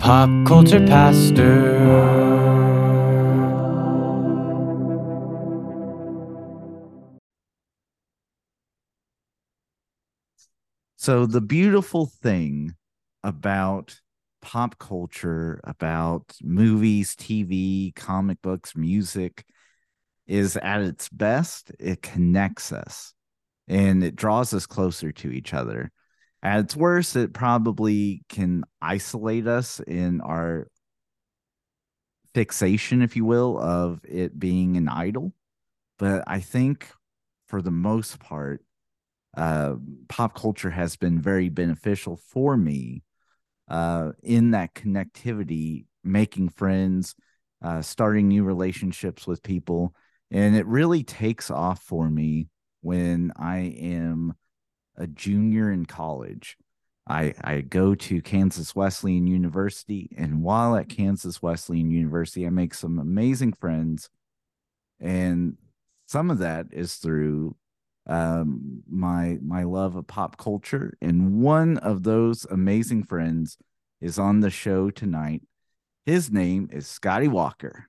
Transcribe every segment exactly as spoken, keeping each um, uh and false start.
Pop Culture Pastor. So the beautiful thing about pop culture, about movies, T V, comic books, music is at its best, it connects us and it draws us closer to each other. At its worst, it probably can isolate us in our fixation, if you will, of it being an idol. But I think for the most part, uh, pop culture has been very beneficial for me uh, in that connectivity, making friends, uh, starting new relationships with people. And it really takes off for me when I am a junior in college. I, I go to Kansas Wesleyan University, and while at Kansas Wesleyan University, I make some amazing friends. And some of that is through um, my my love of pop culture. And one of those amazing friends is on the show tonight. His name is Scotty Walker.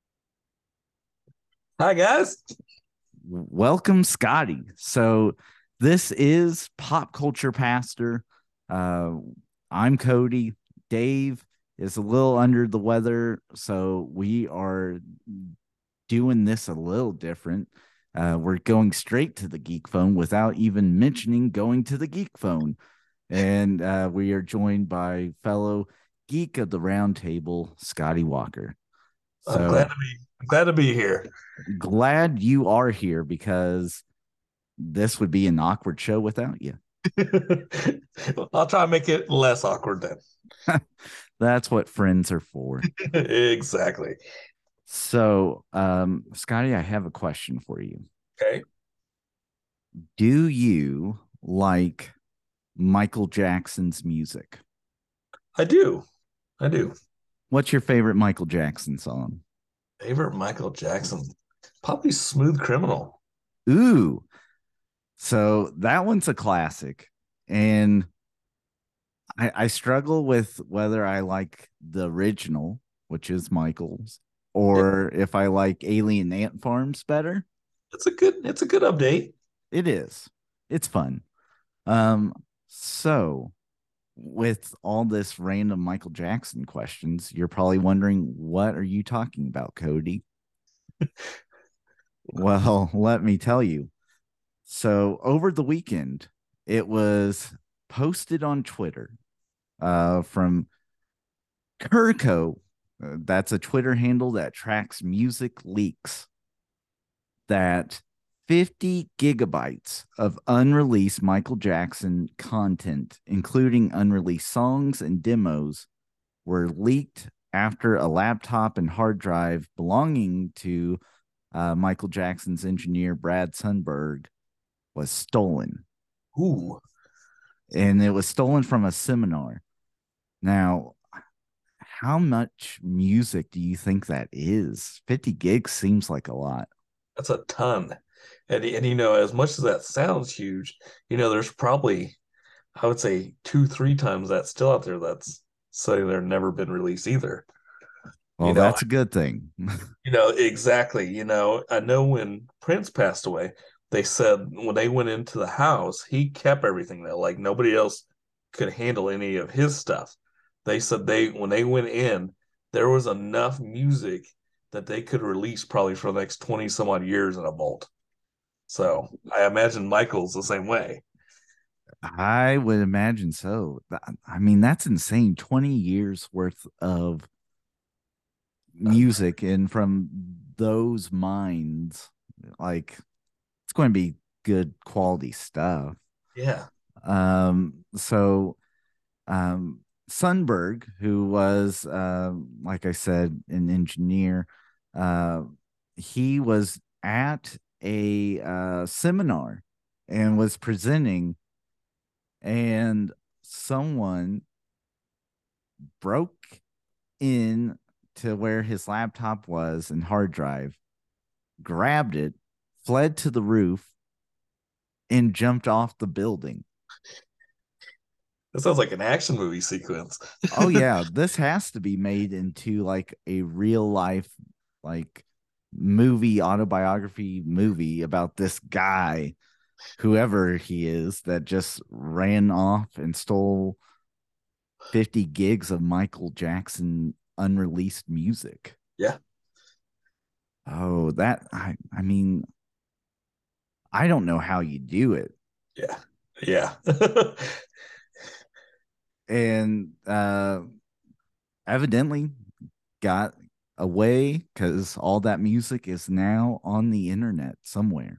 Hi guys. Welcome, Scotty. So this is Pop Culture Pastor. Uh, I'm Cody. Dave is a little under the weather, so we are doing this a little different. Uh, we're going straight to the Geek Phone without even mentioning going to the Geek Phone. And uh, we are joined by fellow geek of the round table, Scotty Walker. I'm glad So to be I'm glad to be here. glad you are here because this would be an awkward show without you. I'll try to make it less awkward then. That's what friends are for. Exactly. So, um, Scotty, I have a question for you. Okay. Do you like Michael Jackson's music? I do. I do. What's your favorite Michael Jackson song? Favorite Michael Jackson. Probably Smooth Criminal. Ooh, so that one's a classic. And I, I struggle with whether I like the original, which is Michael's, Yeah, or if I like Alien Ant Farms better. it's a good it's a good update. It is. It's fun. Um, so with all this random Michael Jackson questions, you're probably wondering, what are you talking about, Cody? Well, let me tell you. So over the weekend, it was posted on Twitter uh, from Kurko. Uh, that's a Twitter handle that tracks music leaks. That fifty gigabytes of unreleased Michael Jackson content, including unreleased songs and demos, were leaked after a laptop and hard drive belonging to uh, Michael Jackson's engineer, Brad Sundberg, was stolen. Ooh. And it was stolen from a seminar. Now, how much music do you think that is? fifty gigs seems like a lot. That's a ton. And and you know, as much as that sounds huge, you know, there's probably I would say two, three times that still out there that's saying they're never been released either. You Well, know, that's a good thing. You know, exactly. You know, I know when Prince passed away, they said when they went into the house, he kept everything there. Like nobody else could handle any of his stuff. They said they when they went in, there was enough music that they could release probably for the next twenty some odd years in a vault. So I imagine Michael's the same way. I would imagine so. I mean, that's insane. twenty years worth of music, and from those minds, like, it's going to be good quality stuff. Yeah. Um, so um Sundberg, who was uh, like I said, an engineer, uh, he was at a uh, seminar and was presenting, and someone broke in to where his laptop was and hard drive, grabbed it, fled to the roof, and jumped off the building. That sounds like an action movie sequence. Oh yeah, this has to be made into like a real life like movie autobiography movie about this guy, whoever he is, that just ran off and stole fifty gigs of Michael Jackson unreleased music. Yeah. Oh, that I I mean, I don't know how you do it. Yeah. Yeah. And uh evidently got away because all that music is now on the internet somewhere.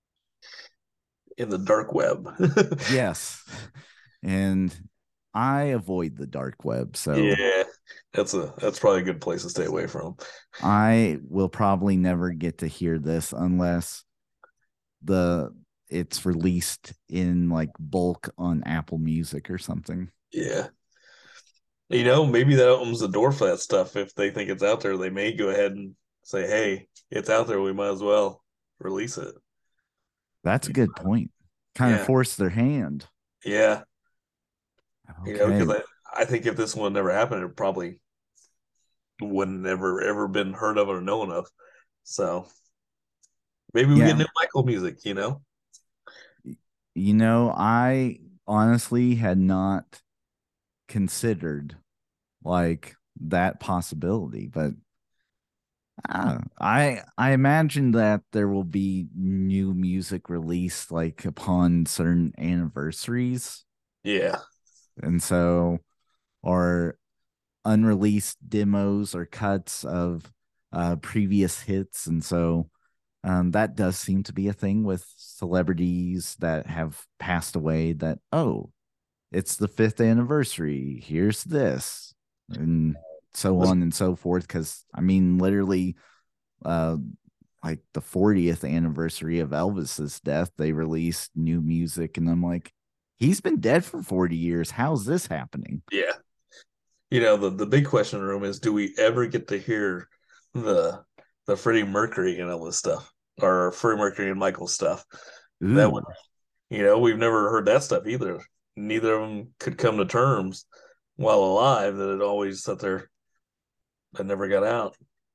In the dark web. Yes. And I avoid the dark web, so Yeah. That's a that's probably a good place to stay away from. I will probably never get to hear this unless the it's released in like bulk on Apple Music or something. Yeah. You know, maybe that opens the door for that stuff. If they think it's out there, they may go ahead and say, "Hey, it's out there. We might as well release it." That's a good point. Kind of Yeah. force their hand. Yeah. You know, Okay. because I, I think if this one never happened, it probably wouldn't ever ever been heard of or known of. So maybe we Yeah. get new Michael music, you know? You know, I honestly had not considered like that possibility, but uh, I I imagine that there will be new music released like upon certain anniversaries, Yeah. and so or unreleased demos or cuts of uh, previous hits, and so um, that does seem to be a thing with celebrities that have passed away. That oh, it's the fifth anniversary. Here's this, and so on and so forth. Because I mean, literally, uh, like the fortieth anniversary of Elvis's death, they released new music, and I'm like, he's been dead for forty years. How's this happening? Yeah. You know, the, the big question in the room is, do we ever get to hear the the Freddie Mercury and all this stuff? Or Freddie Mercury and Michael stuff? That would, Ooh, you know, we've never heard that stuff either. Neither of them could come to terms while alive that it always sat there that never got out.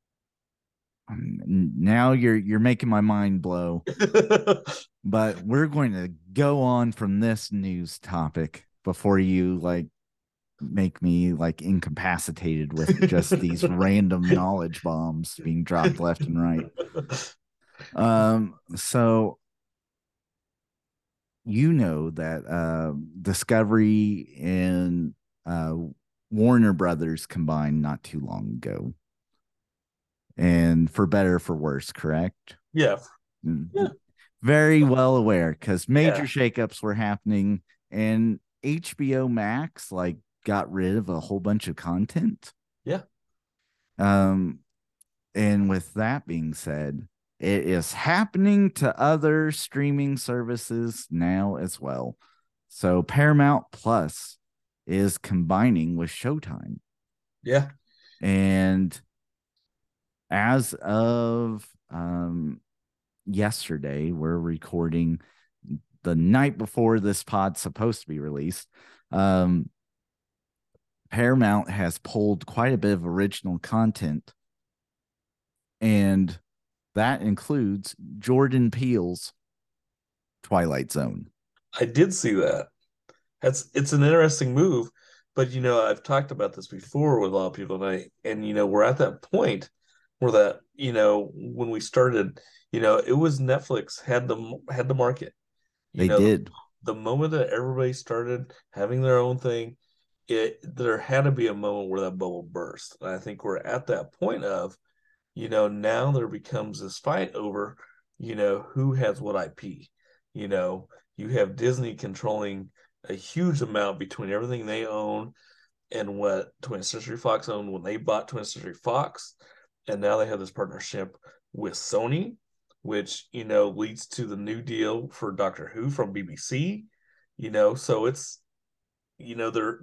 um, now you're you're making my mind blow. But we're going to go on from this news topic before you like make me like incapacitated with just these random knowledge bombs being dropped left and right. Um, so you know that uh, Discovery and uh, Warner Brothers combined not too long ago, and for better or for worse, correct? Yeah. Yeah. Very well aware because major Yeah. shakeups were happening, and H B O Max like got rid of a whole bunch of content. Yeah. Um, and with that being said, it is happening to other streaming services now as well. So Paramount Plus is combining with Showtime. Yeah. And as of um, yesterday, we're recording the night before this pod's supposed to be released. Um, Paramount has pulled quite a bit of original content, and that includes Jordan Peele's Twilight Zone. I did see that. That's it's an interesting move, but you know, I've talked about this before with a lot of people tonight, and you know, we're at that point where that, you know, when we started, you know, it was Netflix had the had the market. You They know, the, did. the moment that everybody started having their own thing, it there had to be a moment where that bubble burst. And I think we're at that point of, you know, now there becomes this fight over, you know, who has what I P. You know, you have Disney controlling a huge amount between everything they own and what twentieth Century Fox owned when they bought twentieth Century Fox. And now they have this partnership with Sony, which, you know, leads to the new deal for Doctor Who from B B C. You know, so it's, you know, they're,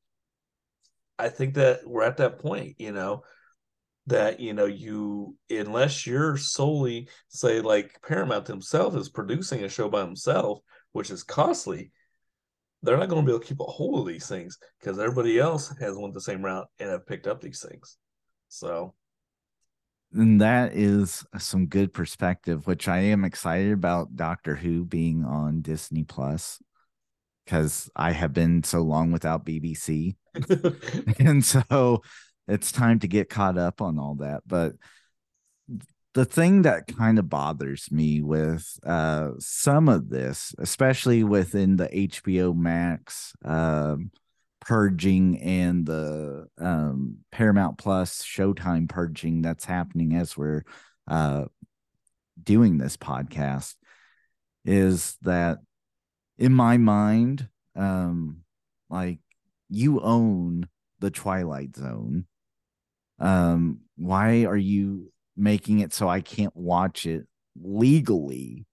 I think that we're at that point, you know, that you know you unless you're solely say like Paramount himself is producing a show by himself, which is costly, they're not going to be able to keep a hold of these things because everybody else has went the same route and have picked up these things. So, and that is some good perspective, which I am excited about Doctor Who being on Disney Plus, because I have been so long without B B C. And so it's time to get caught up on all that. But the thing that kind of bothers me with uh, some of this, especially within the H B O Max um, purging and the um, Paramount Plus Showtime purging that's happening as we're uh, doing this podcast, is that in my mind, um, like, you own the Twilight Zone. Um, why are you making it so I can't watch it legally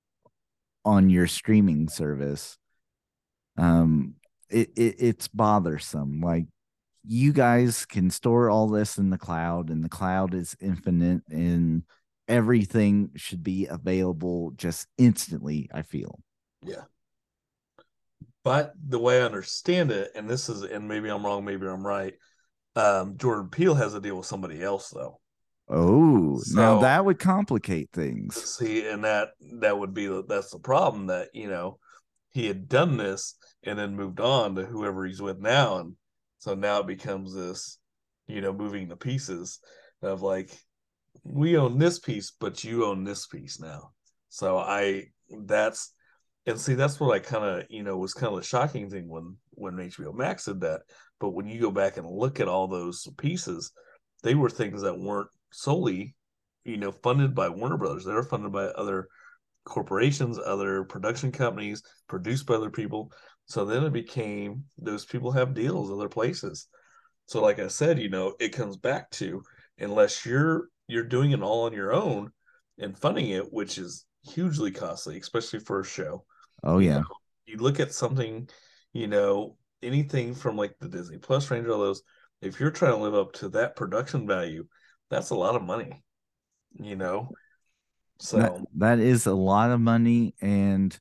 on your streaming service? Um, it, it it's bothersome. Like, you guys can store all this in the cloud, and the cloud is infinite, and everything should be available just instantly, I feel. Yeah. But the way I understand it, and this is, and maybe I'm wrong, maybe I'm right, um, Jordan Peele has a deal with somebody else, though. Oh, So, now that would complicate things. See, and that that would be that's the problem, that, you know, he had done this and then moved on to whoever he's with now, and so now it becomes this, you know, moving the pieces of like, we own this piece, but you own this piece now. So I that's and see that's what I kind of, you know, was kind of a shocking thing when when H B O Max did that. But when you go back and look at all those pieces, they were things that weren't solely, you know, funded by Warner Brothers. They were funded by other corporations, other production companies, produced by other people. So then it became, those people have deals other places. So like I said, you know, it comes back to, unless you're you're doing it all on your own and funding it, which is hugely costly, especially for a show. Oh, You yeah. know, you look at something, you know, anything from like the Disney Plus range, all those, if you're trying to live up to that production value, that's a lot of money, you know. That So that is a lot of money. And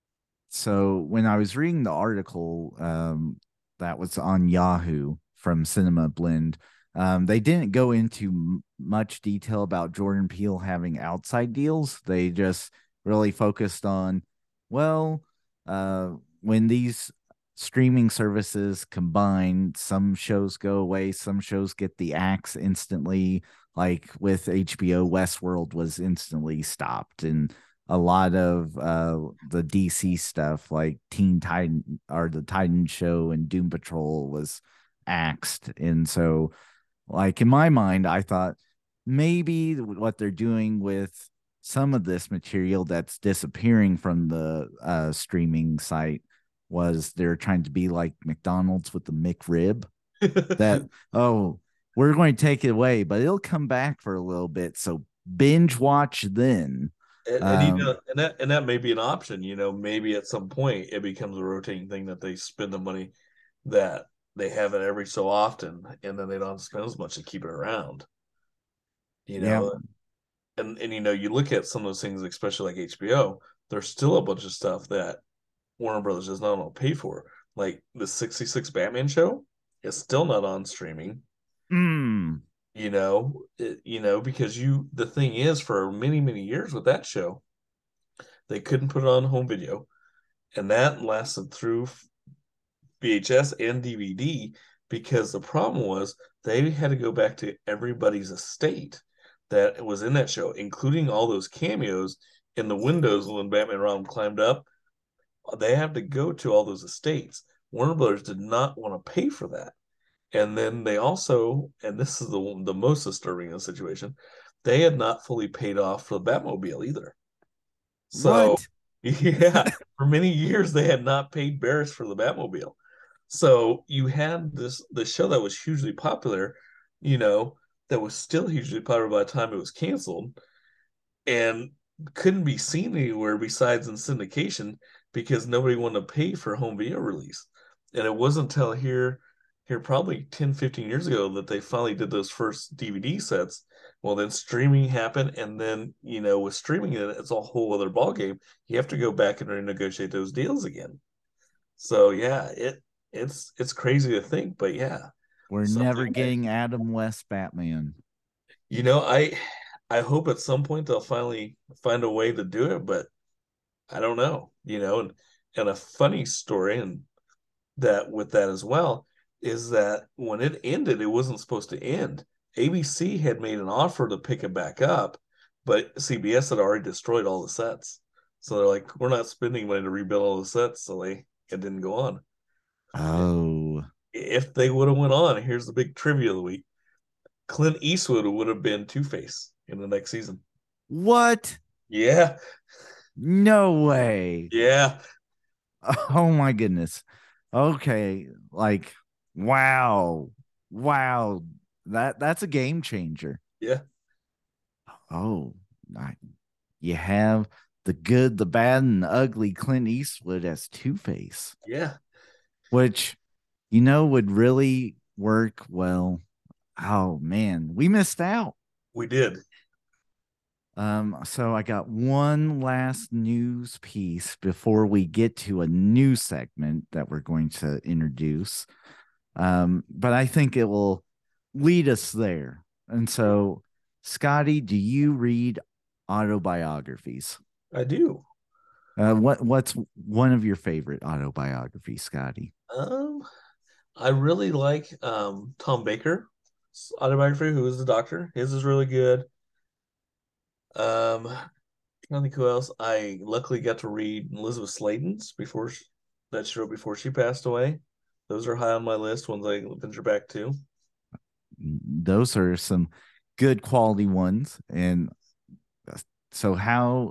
so when I was reading the article um, that was on Yahoo from Cinema Blend, um, they didn't go into m- much detail about Jordan Peele having outside deals. They just really focused on, well, uh, when these streaming services combine, some shows go away, some shows get the axe instantly. Like with H B O, Westworld was instantly stopped, and a lot of uh the D C stuff like Teen Titan or the Titan show and Doom Patrol was axed. And so, like, in my mind, I thought maybe what they're doing with some of this material that's disappearing from the uh streaming site was they're trying to be like McDonald's with the McRib, that, oh, we're going to take it away, but it'll come back for a little bit, so binge watch then. and, and you um know, and that and that may be an option. You know, maybe at some point it becomes a rotating thing that they spend the money that they have it every so often, and then they don't spend as much to keep it around. You yeah. know, and and you know, you look at some of those things, especially like H B O. There's still a bunch of stuff that Warner Brothers does not want to pay for, like the sixty-six Batman show is still not on streaming. Mm. You know, it, you know, because you the thing is, for many many years with that show, they couldn't put it on home video, and that lasted through V H S and D V D, because the problem was they had to go back to everybody's estate that was in that show, including all those cameos in the windows when Batman Robin climbed up. They have to go to all those estates. Warner Brothers did not want to pay for that. And then they also, and this is the the most disturbing in the situation, they had not fully paid off for the Batmobile either. So, What? yeah, for many years they had not paid Barris for the Batmobile. So you had this the show that was hugely popular, you know, that was still hugely popular by the time it was canceled, and couldn't be seen anywhere besides in syndication because nobody wanted to pay for home video release. And it wasn't until here here probably ten, fifteen years ago that they finally did those first D V D sets. Well, then streaming happened, and then, you know, with streaming, it's a whole other ballgame. You have to go back and renegotiate those deals again. So yeah, it it's it's crazy to think, but yeah, We're never something that, getting Adam West Batman. you know, I I hope at some point they'll finally find a way to do it, but I don't know, you know, and and a funny story and that with that as well is that when it ended, it wasn't supposed to end. A B C had made an offer to pick it back up, but C B S had already destroyed all the sets. So they're like, we're not spending money to rebuild all the sets, so they it didn't go on. Oh, If they would have went on, here's the big trivia of the week. Clint Eastwood would have been Two-Face in the next season. what? Yeah, No way. yeah, Oh my goodness. Okay, like wow. Wow. That that's a game changer. yeah, Oh, I, you have the good, the bad, and the ugly Clint Eastwood as Two-Face, yeah. which you know would really work well. Oh man, we missed out. We did. Um, so I got one last news piece before we get to a new segment that we're going to introduce. Um, but I think it will lead us there. And so, Scotty, do you read autobiographies? I do. Uh, what what's one of your favorite autobiographies, Scotty? Um, I really like um Tom Baker's autobiography, who is the doctor. His is really good. Um, I don't think who else. I luckily got to read Elizabeth Sladen's before she, that she wrote before she passed away. Those are high on my list. Ones I venture back to. Those are some good quality ones. And uh, so how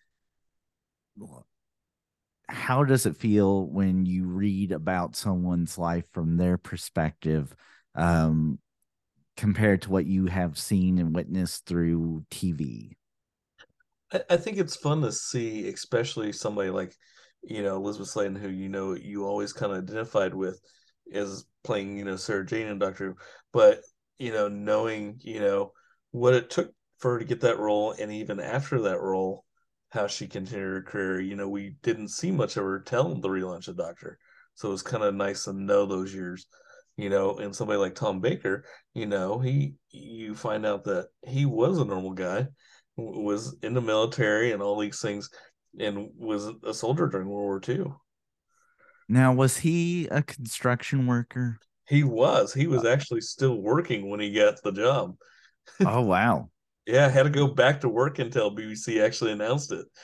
how does it feel when you read about someone's life from their perspective, um, compared to what you have seen and witnessed through T V? I, I think it's fun to see, especially somebody like, you know, Elizabeth Sladen, who you know you always kind of identified with as playing, you know, Sarah Jane and Doctor Who, but you know, knowing, you know, what it took for her to get that role, and even after that role, how she continued her career. You know, we didn't see much of her till the relaunch of Doctor, so it was kind of nice to know those years. You know, and somebody like Tom Baker, you know, he you find out that he was a normal guy, was in the military and all these things, and was a soldier during World War Two. Now, was he a construction worker? He was. He Uh, was actually still working when he got the job. oh wow. Yeah, had to go back to work until B B C actually announced it.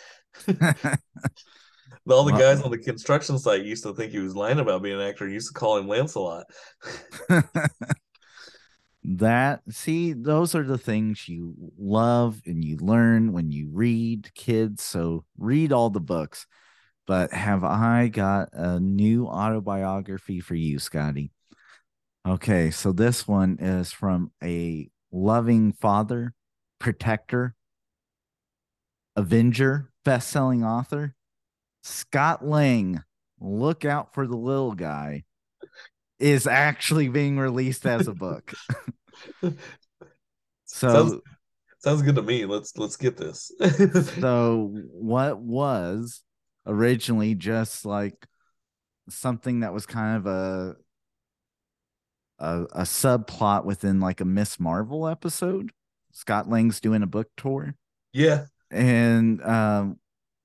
All the Well, guys on the construction site used to think he was lying about being an actor. He used to call him Lancelot. that see, those are the things you love and you learn when you read, kids. So read all the books. But have I got a new autobiography for you, Scotty? Okay, so this one is from a loving father, protector, avenger, best-selling author, Scott Lang. Look out for the little guy is actually being released as a book. sounds So, sounds good to me. Let's let's get this. so what was originally just like something that was kind of a a, a subplot within like a Miss Marvel episode. Scott Lang's doing a book tour, Yeah, and um,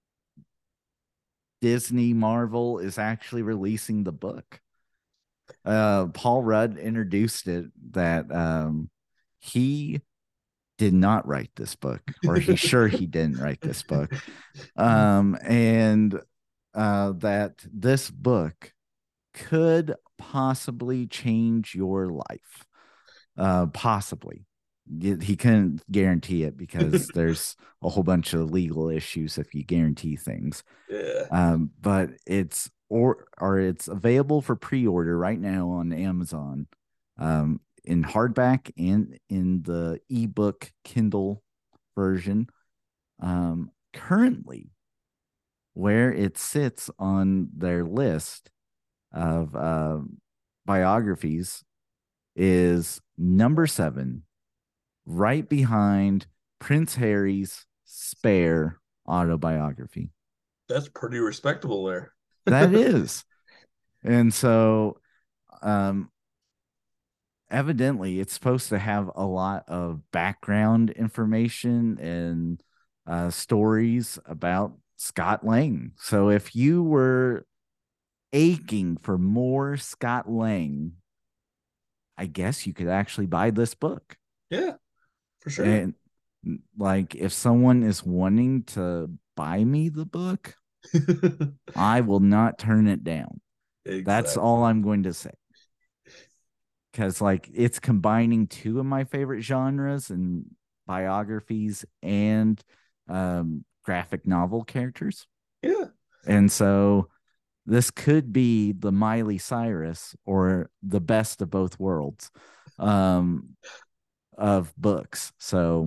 Disney Marvel is actually releasing the book. Uh, Paul Rudd introduced it that um, he did not write this book, or he's sure he didn't write this book, um, and uh, that this book could possibly change your life. Uh, possibly. He couldn't guarantee it because there's a whole bunch of legal issues if you guarantee things. yeah. Um, but it's or or it's available for pre-order right now on Amazon, um, in hardback and in the ebook Kindle version. Um, currently, where it sits on their list of uh, biographies is number seven, right behind Prince Harry's Spare autobiography. That's pretty respectable there. That is. And so, um, evidently, it's supposed to have a lot of background information and uh, stories about Scott Lang. So, if you were aching for more Scott Lang, I guess you could actually buy this book. Yeah, for sure. And like, if someone is wanting to buy me the book, I will not turn it down. That's Exactly. all I'm going to say. Because, like, it's combining two of my favorite genres and biographies and um, graphic novel characters. Yeah. And so this could be the Miley Cyrus or the best of both worlds um, of books. So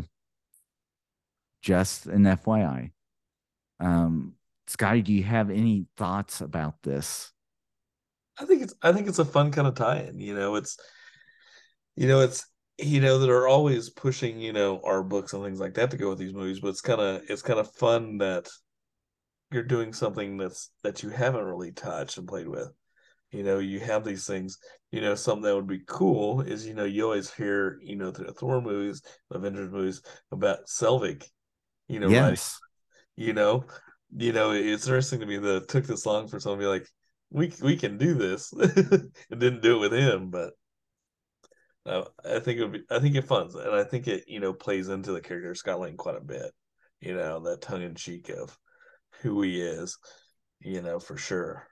just an F Y I. Um, Scotty, do you have any thoughts about this? I think it's I think it's a fun kind of tie-in. You know, it's you know, it's you know, that are always pushing, you know, our books and things like that to go with these movies, but it's kind of it's kind of fun that you're doing something that's that you haven't really touched and played with. You know, you have these things. You know, something that would be cool is, you know, you always hear, you know, the Thor movies, Avengers movies about Selvig, you know, writing, Yes. you know, you know, it's interesting to me that it took this long for someone to be like, we we can do this. It didn't do it with him, but uh, I think it would be, I think it funds, and I think it, you know, plays into the character of Scott Lang quite a bit. You know, that tongue in cheek of who he is, you know, for sure.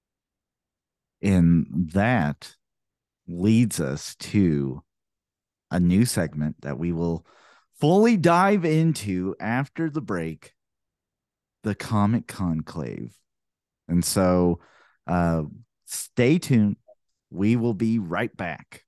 And that leads us to a new segment that we will fully dive into after the break, the Comic Conclave. And so uh, stay tuned. We will be right back.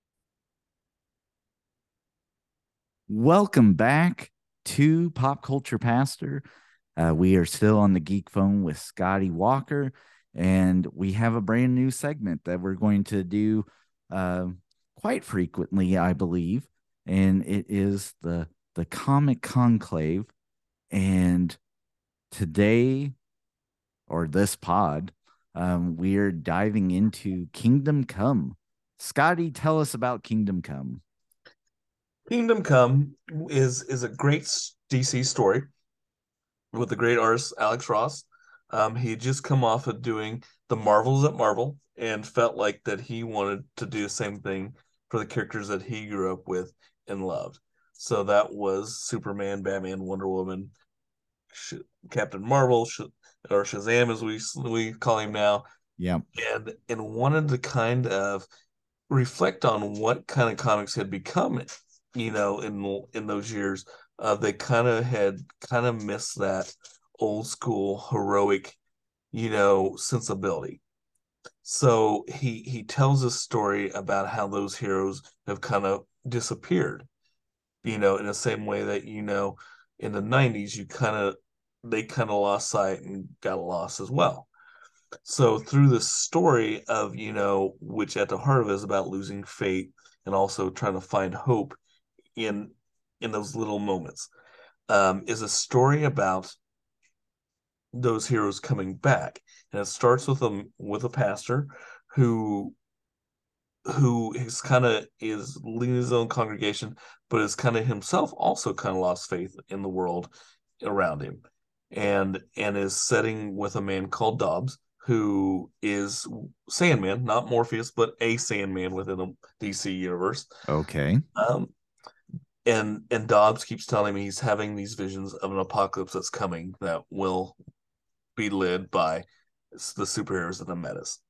Welcome back to Pop Culture Pastor. Uh, we are still on the Geek Phone with Scotty Walker, and we have a brand new segment that we're going to do uh, quite frequently, I believe, and it is the the Comic Conclave. And today, or this pod, um, we are diving into Kingdom Come. Scotty, tell us about Kingdom Come. Kingdom Come is is a great D C story with the great artist Alex Ross. Um, he had just come off of doing the Marvels at Marvel and felt like that he wanted to do the same thing for the characters that he grew up with and loved. So that was Superman, Batman, Wonder Woman, Sh- Captain Marvel, Sh- or Shazam as we we call him now, Yeah. and and wanted to kind of reflect on what kind of comics had become, you know, in in those years. Uh, they kind of had kind of missed that old school heroic, you know, sensibility. So he he tells a story about how those heroes have kind of disappeared, you know, in the same way that, you know, in the nineties you kind of they kind of lost sight and got lost as well. So through the story of, you know, which at the heart of it is about losing faith and also trying to find hope in in those little moments, um, is a story about those heroes coming back. And it starts with a with a pastor who who is kind of is leading his own congregation, but is kind of himself also kind of lost faith in the world around him, and and is setting with a man called Dobbs, who is Sandman, not Morpheus, but a Sandman within the D C universe. Okay. Um, and and Dobbs keeps telling me he's having these visions of an apocalypse that's coming that will be led by the superheroes of the metas.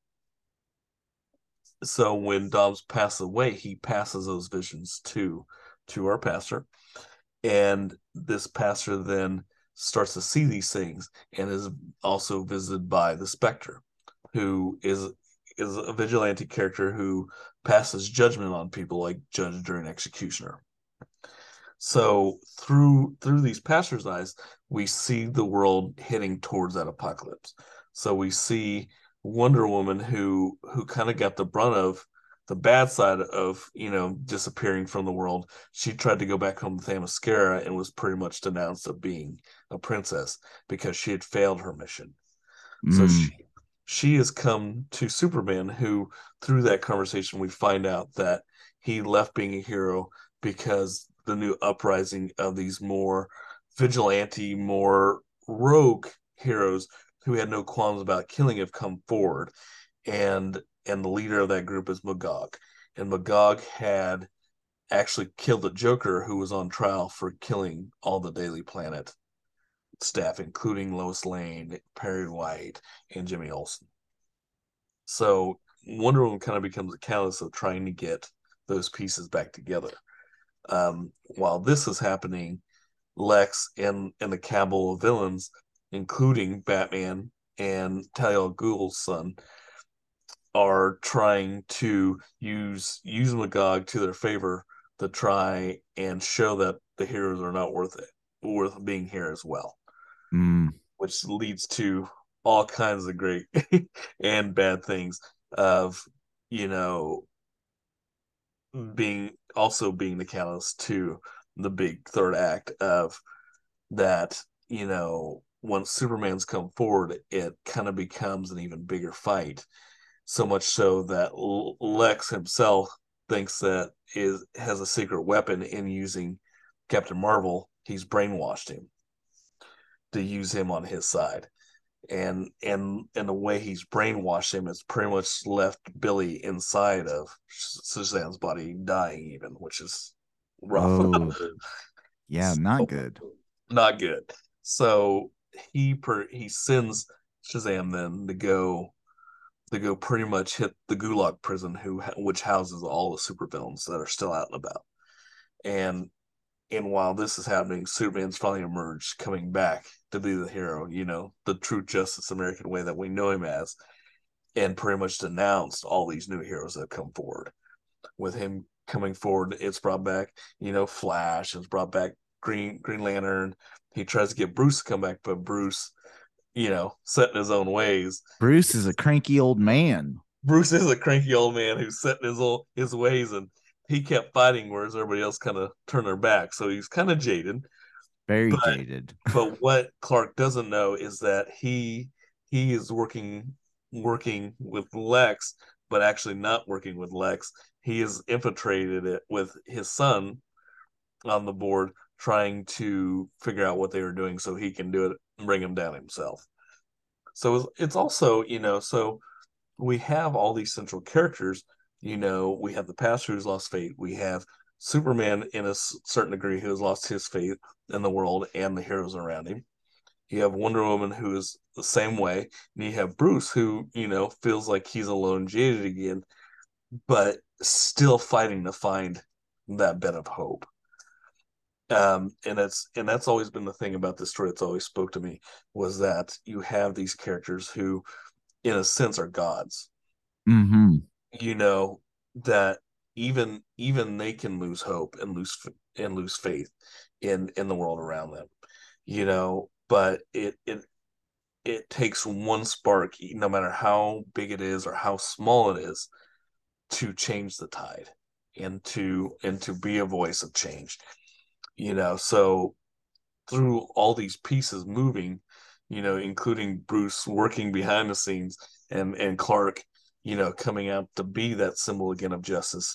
So when Dobbs passes away, he passes those visions to to our pastor, and this pastor then starts to see these things and is also visited by the Spectre, who is is a vigilante character who passes judgment on people like judge, jury, and executioner. So through through these pastors' eyes, we see the world heading towards that apocalypse. So we see Wonder Woman, who who kind of got the brunt of the bad side of, you know, disappearing from the world. She tried to go back home to Themyscira and was pretty much denounced of being a princess because she had failed her mission. So Mm. she she has come to Superman, who through that conversation we find out that he left being a hero because the new uprising of these more vigilante, more rogue heroes who had no qualms about killing have come forward, and and the leader of that group is Magog, and Magog had actually killed the Joker, who was on trial for killing all the Daily Planet staff, including Lois Lane, Perry White, and Jimmy Olsen. So Wonder Woman kind of becomes a catalyst of trying to get those pieces back together. Um, while this is happening, Lex and, and the cabal of villains, including Batman and Talia al Ghul's son, are trying to use use Magog to their favor to try and show that the heroes are not worth it, worth being here as well. Mm. Which leads to all kinds of great and bad things of, you know, being also being the catalyst to the big third act of that, you know, once Superman's come forward, it kind of becomes an even bigger fight. So much so that Lex himself thinks that is has a secret weapon in using Captain Marvel. He's brainwashed him to use him on his side. And and and the way he's brainwashed him has pretty much left Billy inside of Shazam's body, dying even, which is rough. Oh, yeah, So, not good. not good. So he per he sends Shazam then to go to go pretty much hit the Gulag prison, who which houses all the supervillains that are still out and about. And and while this is happening, Superman's finally emerged, coming back to be the hero, you know, the true Justice American way that we know him as, and pretty much denounced all these new heroes that come forward. With him coming forward, it's brought back, you know, Flash, it's brought back Green Green Lantern. He tries to get Bruce to come back, but Bruce, you know, set in his own ways. Bruce is a cranky old man. Bruce is a cranky old man who's set in his old his ways, and he kept fighting, whereas everybody else kind of turned their back. So he's kind of jaded. Very But jaded. but what Clark doesn't know is that he he is working working with Lex, but actually not working with Lex. He has infiltrated it with his son on the board, trying to figure out what they were doing so he can do it and bring him down himself. So it's, it's also, you know, so we have all these central characters. You know, we have the pastor who's lost faith. We have Superman in a certain degree who has lost his faith in the world and the heroes around him. You have Wonder Woman who is the same way. And you have Bruce who, you know, feels like he's alone, jaded again, but still fighting to find that bit of hope. Um, and it's and that's always been the thing about this story that's always spoke to me, was that you have these characters who, in a sense, are gods. Mm-hmm. You know, that even even they can lose hope and lose and lose faith in in the world around them. You know, but it it it takes one spark, no matter how big it is or how small it is, to change the tide and to and to be a voice of change. You know, so through all these pieces moving, you know, including Bruce working behind the scenes, and and Clark, you know, coming out to be that symbol again of justice.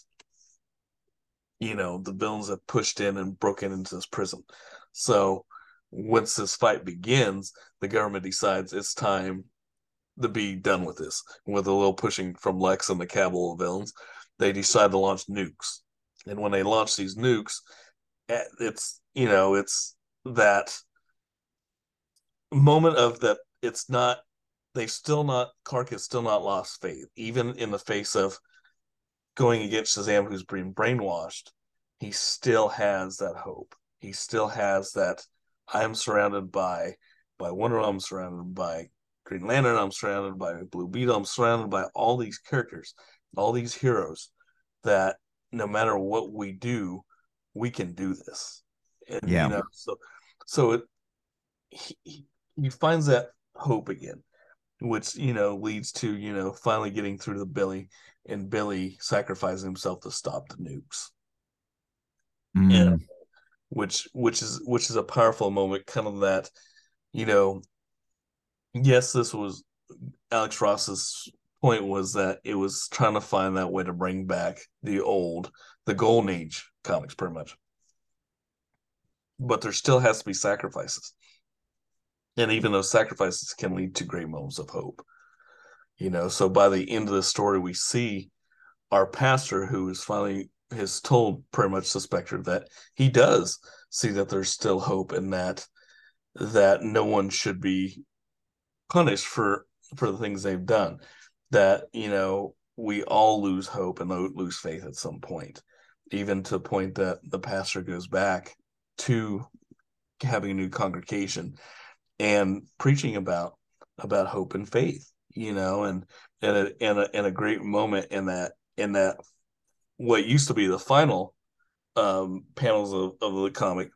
You know, the villains have pushed in and broken into this prison. So once this fight begins, the government decides it's time to be done with this. With a little pushing from Lex and the cabal of villains, they decide to launch nukes. And when they launch these nukes, it's, you know, it's that moment of that it's not, they've still not, Clark has still not lost faith, even in the face of going against Shazam, who's being brainwashed. He still has that hope. He still has that, I'm surrounded by by Wonder Woman, I'm surrounded by Green Lantern, I'm surrounded by Blue Beetle, I'm surrounded by all these characters, all these heroes, that no matter what we do, we can do this. And Yeah. you know, so so it he, he finds that hope again, which, you know, leads to, you know, finally getting through to Billy, and Billy sacrificing himself to stop the nukes. Mm. And which which is which is a powerful moment, kind of that, you know, yes, this was Alex Ross's point was that it was trying to find that way to bring back the old, the golden age comics, pretty much. But there still has to be sacrifices, and even those sacrifices can lead to great moments of hope. You know, so by the end of the story, we see our pastor who is finally has told pretty much the Spectre that he does see that there's still hope, and that that no one should be punished for for the things they've done. That, you know, we all lose hope and lose faith at some point, even to the point that the pastor goes back to having a new congregation and preaching about about hope and faith, you know, and and a, and a, and a great moment in that in that what used to be the final um, panels of, of the comic.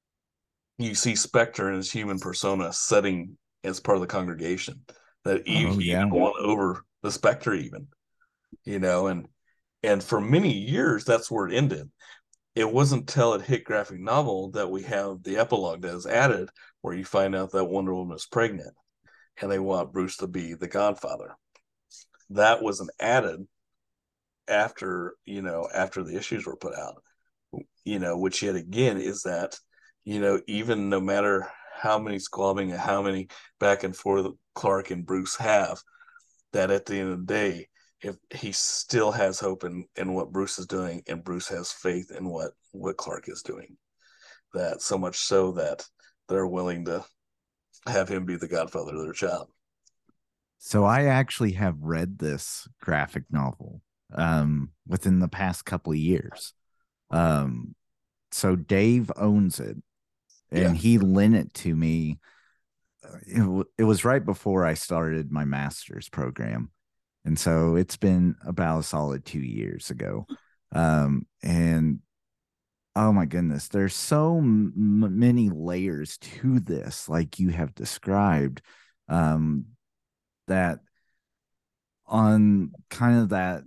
You see Spectre in his human persona setting as part of the congregation, that he, Oh, he yeah. even won over the Spectre, even, you know, and and for many years that's where it ended. It wasn't until it hit graphic novel that we have the epilogue that is added, where you find out that Wonder Woman is pregnant and they want Bruce to be the godfather. That wasn't added after, you know, after the issues were put out, you know, which yet again is that, you know, even no matter how many squabbling and how many back and forth Clark and Bruce have, that at the end of the day, if he still has hope in, in what Bruce is doing, and Bruce has faith in what, what Clark is doing, that so much so that they're willing to have him be the godfather of their child. So I actually have read this graphic novel um, within the past couple of years. Um, so Dave owns it, and Yeah. he lent it to me. It, w- it was right before I started my master's program. And so it's been about a solid two years ago. Um, and oh my goodness, there's so m- many layers to this, like you have described, um, that on kind of that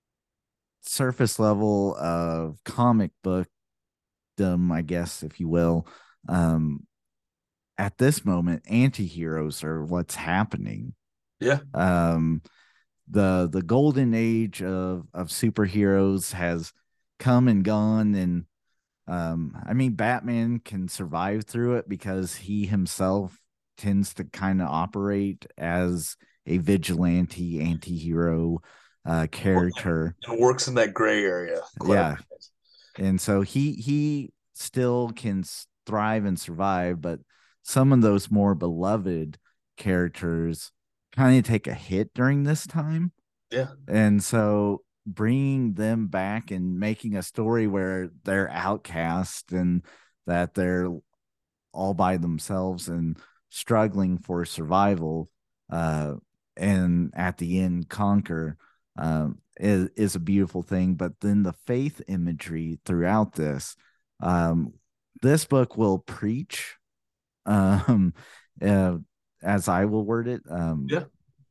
surface level of comic bookdom, I guess, if you will, um, at this moment, anti-heroes are what's happening. Yeah. Um, the the golden age of of superheroes has come and gone, and um, I mean, Batman can survive through it because he himself tends to kind of operate as a vigilante anti-hero uh character. It works in that gray area. Yeah. And so he he still can thrive and survive, but some of those more beloved characters kind of take a hit during this time. Yeah. And so bringing them back and making a story where they're outcast and that they're all by themselves and struggling for survival, uh, and at the end conquer, um, is, is a beautiful thing. But then the faith imagery throughout this, um, this book will preach, um, uh, as I will word it. Um, Yeah.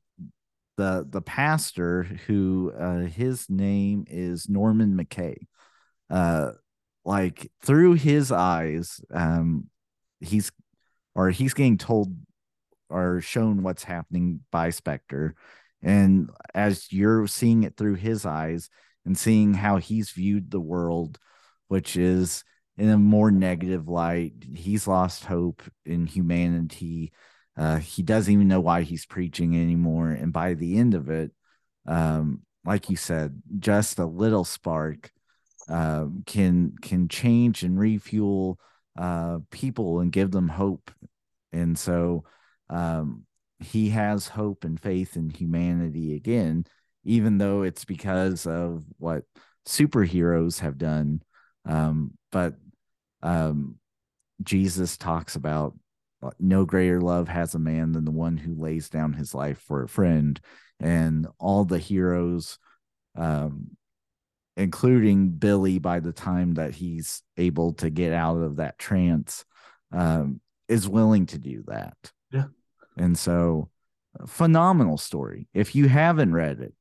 The the pastor who uh, his name is Norman McKay. Uh, like through his eyes, um, he's or he's getting told or shown what's happening by Spectre. And as you're seeing it through his eyes and seeing how he's viewed the world, which is in a more negative light, he's lost hope in humanity. Uh, he doesn't even know why he's preaching anymore. And by the end of it, um, like you said, just a little spark uh, can can change and refuel uh, people and give them hope. And so um, he has hope and faith in humanity again, even though it's because of what superheroes have done. Um, but um, Jesus talks about no greater love has a man than the one who lays down his life for a friend. And all the heroes, um, including Billy, by the time that he's able to get out of that trance, um, is willing to do that. Yeah. And so, phenomenal story. If you haven't read it,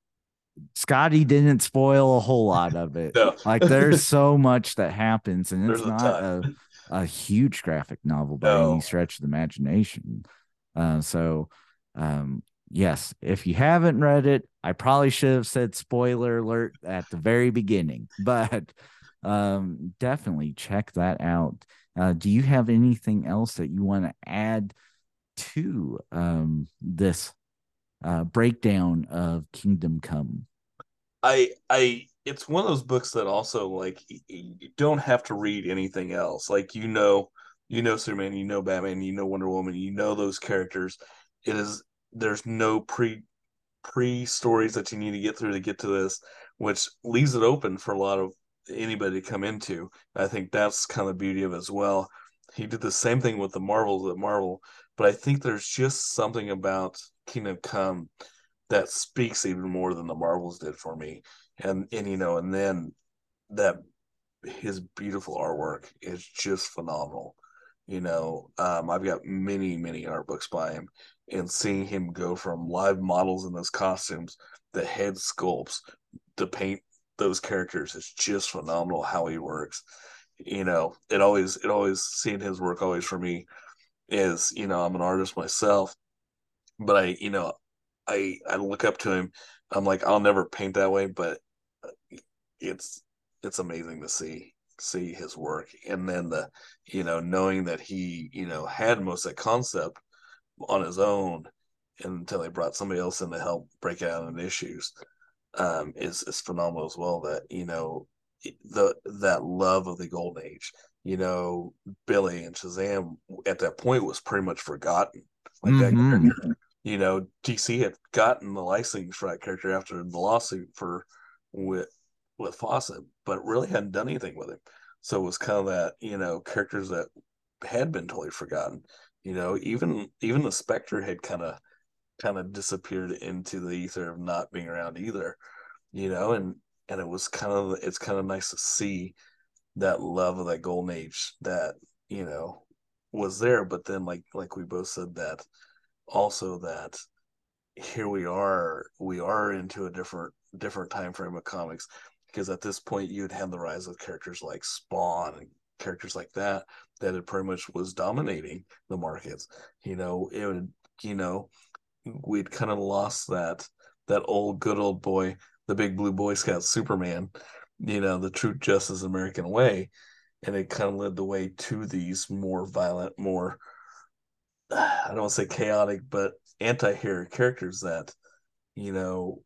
Scotty didn't spoil a whole lot of it. No. Like there's so much that happens, and it's There's a not ton. a, a huge graphic novel by No. any stretch of the imagination. Uh, so, um, yes, if you haven't read it, I probably should have said spoiler alert at the very beginning, but um, definitely check that out. Uh, do you have anything else that you want to add to um, this uh, breakdown of Kingdom Come? I I it's one of those books that also like you don't have to read anything else. Like you know, you know Superman, you know Batman, you know Wonder Woman, you know those characters. It is there's no pre pre stories that you need to get through to get to this, which leaves it open for a lot of anybody to come into. I think that's kind of the beauty of it as well. He did the same thing with the Marvels at Marvel, but I think there's just something about Kingdom Come that speaks even more than the Marvels did for me. And and you know, and then that his beautiful artwork is just phenomenal. You know, um, I've got many, many art books by him, and seeing him go from live models in those costumes, the head sculpts, to paint those characters is just phenomenal how he works. You know, it always, it always, seeing his work always for me is, you know, I'm an artist myself, but I, you know, I, I look up to him. I'm like, I'll never paint that way, but it's, it's amazing to see see his work, and then the you know knowing that he you know had most of that concept on his own until they brought somebody else in to help break it out in issues, um is is phenomenal as well. That you know the that love of the golden age, you know Billy and Shazam at that point was pretty much forgotten, like that Mm-hmm. character. You know DC had gotten the licensing for that character after the lawsuit for with with Fawcett, but really hadn't done anything with him. So it was kind of that, you know, characters that had been totally forgotten. You know, even even the Spectre had kind of kind of disappeared into the ether of not being around either. You know, and and it was kind of it's kind of nice to see that love of that golden age that you know was there. But then, like like we both said, that also that here we are we are into a different different time frame of comics, because at this point you'd have the rise of characters like Spawn and characters like that that it pretty much was dominating the markets. You know, it would you know we'd kind of lost that that old good old boy, the big blue boy scout Superman, you know, the true justice American way, and it kind of led the way to these more violent, more I don't want to say chaotic, but anti-hero characters that you know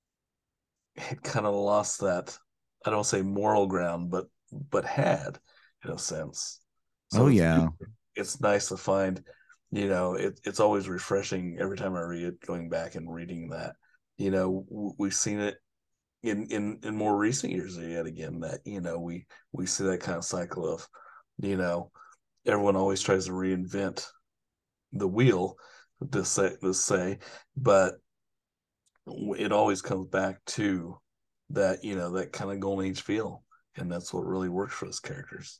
had kind of lost that, I don't say moral ground, but but had in a sense. Oh So it's yeah. it's nice to find, you know, it, it's always refreshing every time I read it, going back and reading that. You know, we've seen it in in in more recent years yet again, that you know we we see that kind of cycle of, you know, everyone always tries to reinvent the wheel to say to say, but it always comes back to that, you know, that kind of golden age feel. And that's what really works for those characters.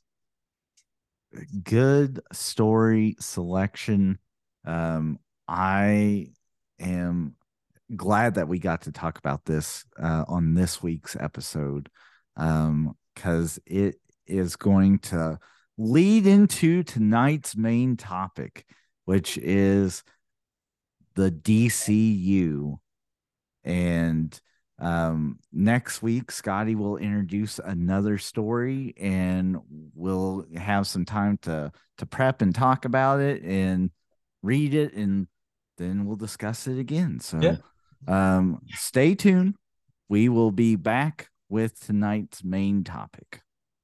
Good story selection. Um, I am glad that we got to talk about this uh, on this week's episode, um, because it is going to lead into tonight's main topic, which is the D C U. And um, next week, Scotty will introduce another story, and we'll have some time to to prep and talk about it and read it, and then we'll discuss it again. Yeah. So um, stay tuned. We will be back with tonight's main topic.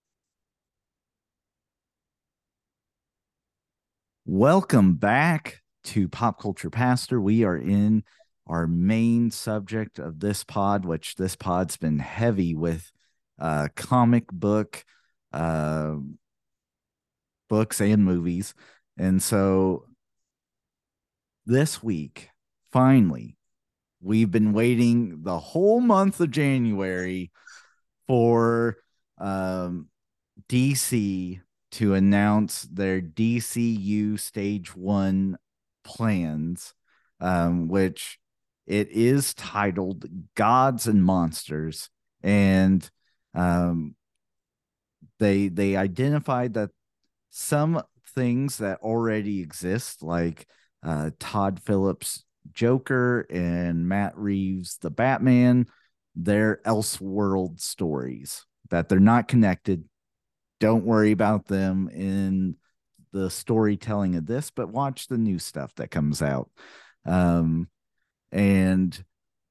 Welcome back to Pop Culture Pastor. We are in our main subject of this pod, which this pod's been heavy with uh, comic book uh, books and movies. And so this week, finally, we've been waiting the whole month of January for um, D C to announce their D C U Stage One plans, um, which it is titled Gods and Monsters, and um, they they identified that some things that already exist, like uh, Todd Phillips' Joker and Matt Reeves, the Batman, they're Elseworld stories that they're not connected. Don't worry about them in the storytelling of this, but watch the new stuff that comes out. Um, and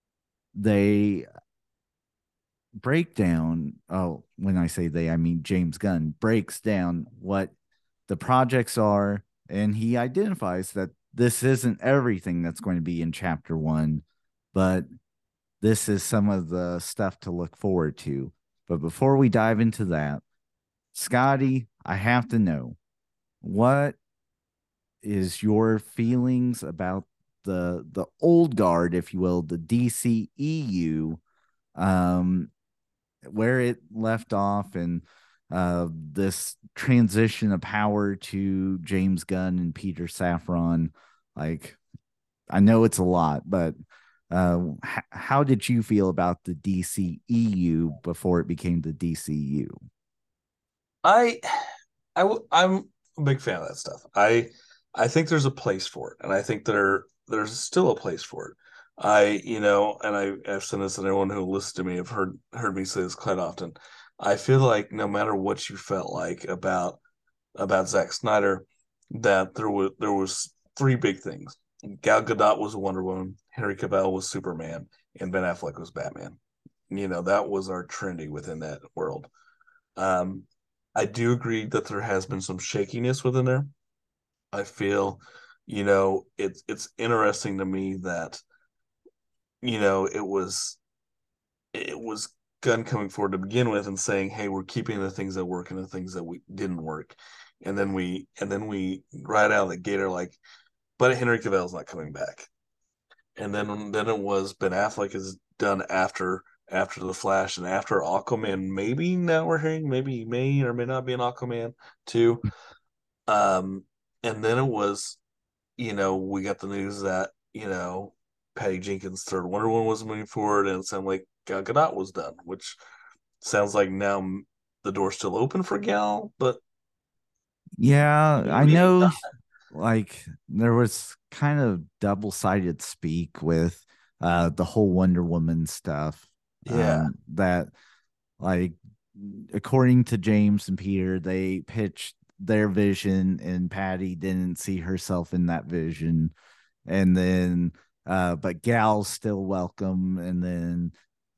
they break down, oh, when I say they, I mean James Gunn breaks down what the projects are, and he identifies that this isn't everything that's going to be in chapter one, but this is some of the stuff to look forward to. But before we dive into that, Scotty, I have to know, what is your feelings about the the old guard, if you will, the D C E U, um, where it left off, and uh, this transition of power to James Gunn and Peter Safran? Like, I know it's a lot, but uh, h- how did you feel about the D C E U before it became the D C U? I, I, w- I'm a big fan of that stuff. I, I think there's a place for it, and I think there there's still a place for it. I, you know, and I, I've said this, and everyone who listens to me have heard heard me say this quite often. I feel like no matter what you felt like about about Zack Snyder, that there was there was three big things. Gal Gadot was Wonder Woman, Henry Cavill was Superman, and Ben Affleck was Batman. You know, that was our trendy within that world. Um, I do agree that there has been some shakiness within there. I feel, you know, it's it's interesting to me that, you know, it was it was Gunn coming forward to begin with and saying, "Hey, we're keeping the things that work and the things that we didn't work," and then we and then we right out of the gate are like, "But Henry Cavill's not coming back," and then then it was Ben Affleck is done after after the Flash and after Aquaman. Maybe now we're hearing maybe he may or may not be an Aquaman too. Um, and then it was, you know, we got the news that, you know, Patty Jenkins' third Wonder Woman was moving forward, and it sounded like Gal Gadot was done, which sounds like now the door's still open for Gal, but Yeah, I maybe know, not. like, there was kind of double-sided speak with uh the whole Wonder Woman stuff. Yeah, Um that, like, according to James and Peter, they pitched their vision and Patty didn't see herself in that vision. And then uh but Gal's still welcome, and then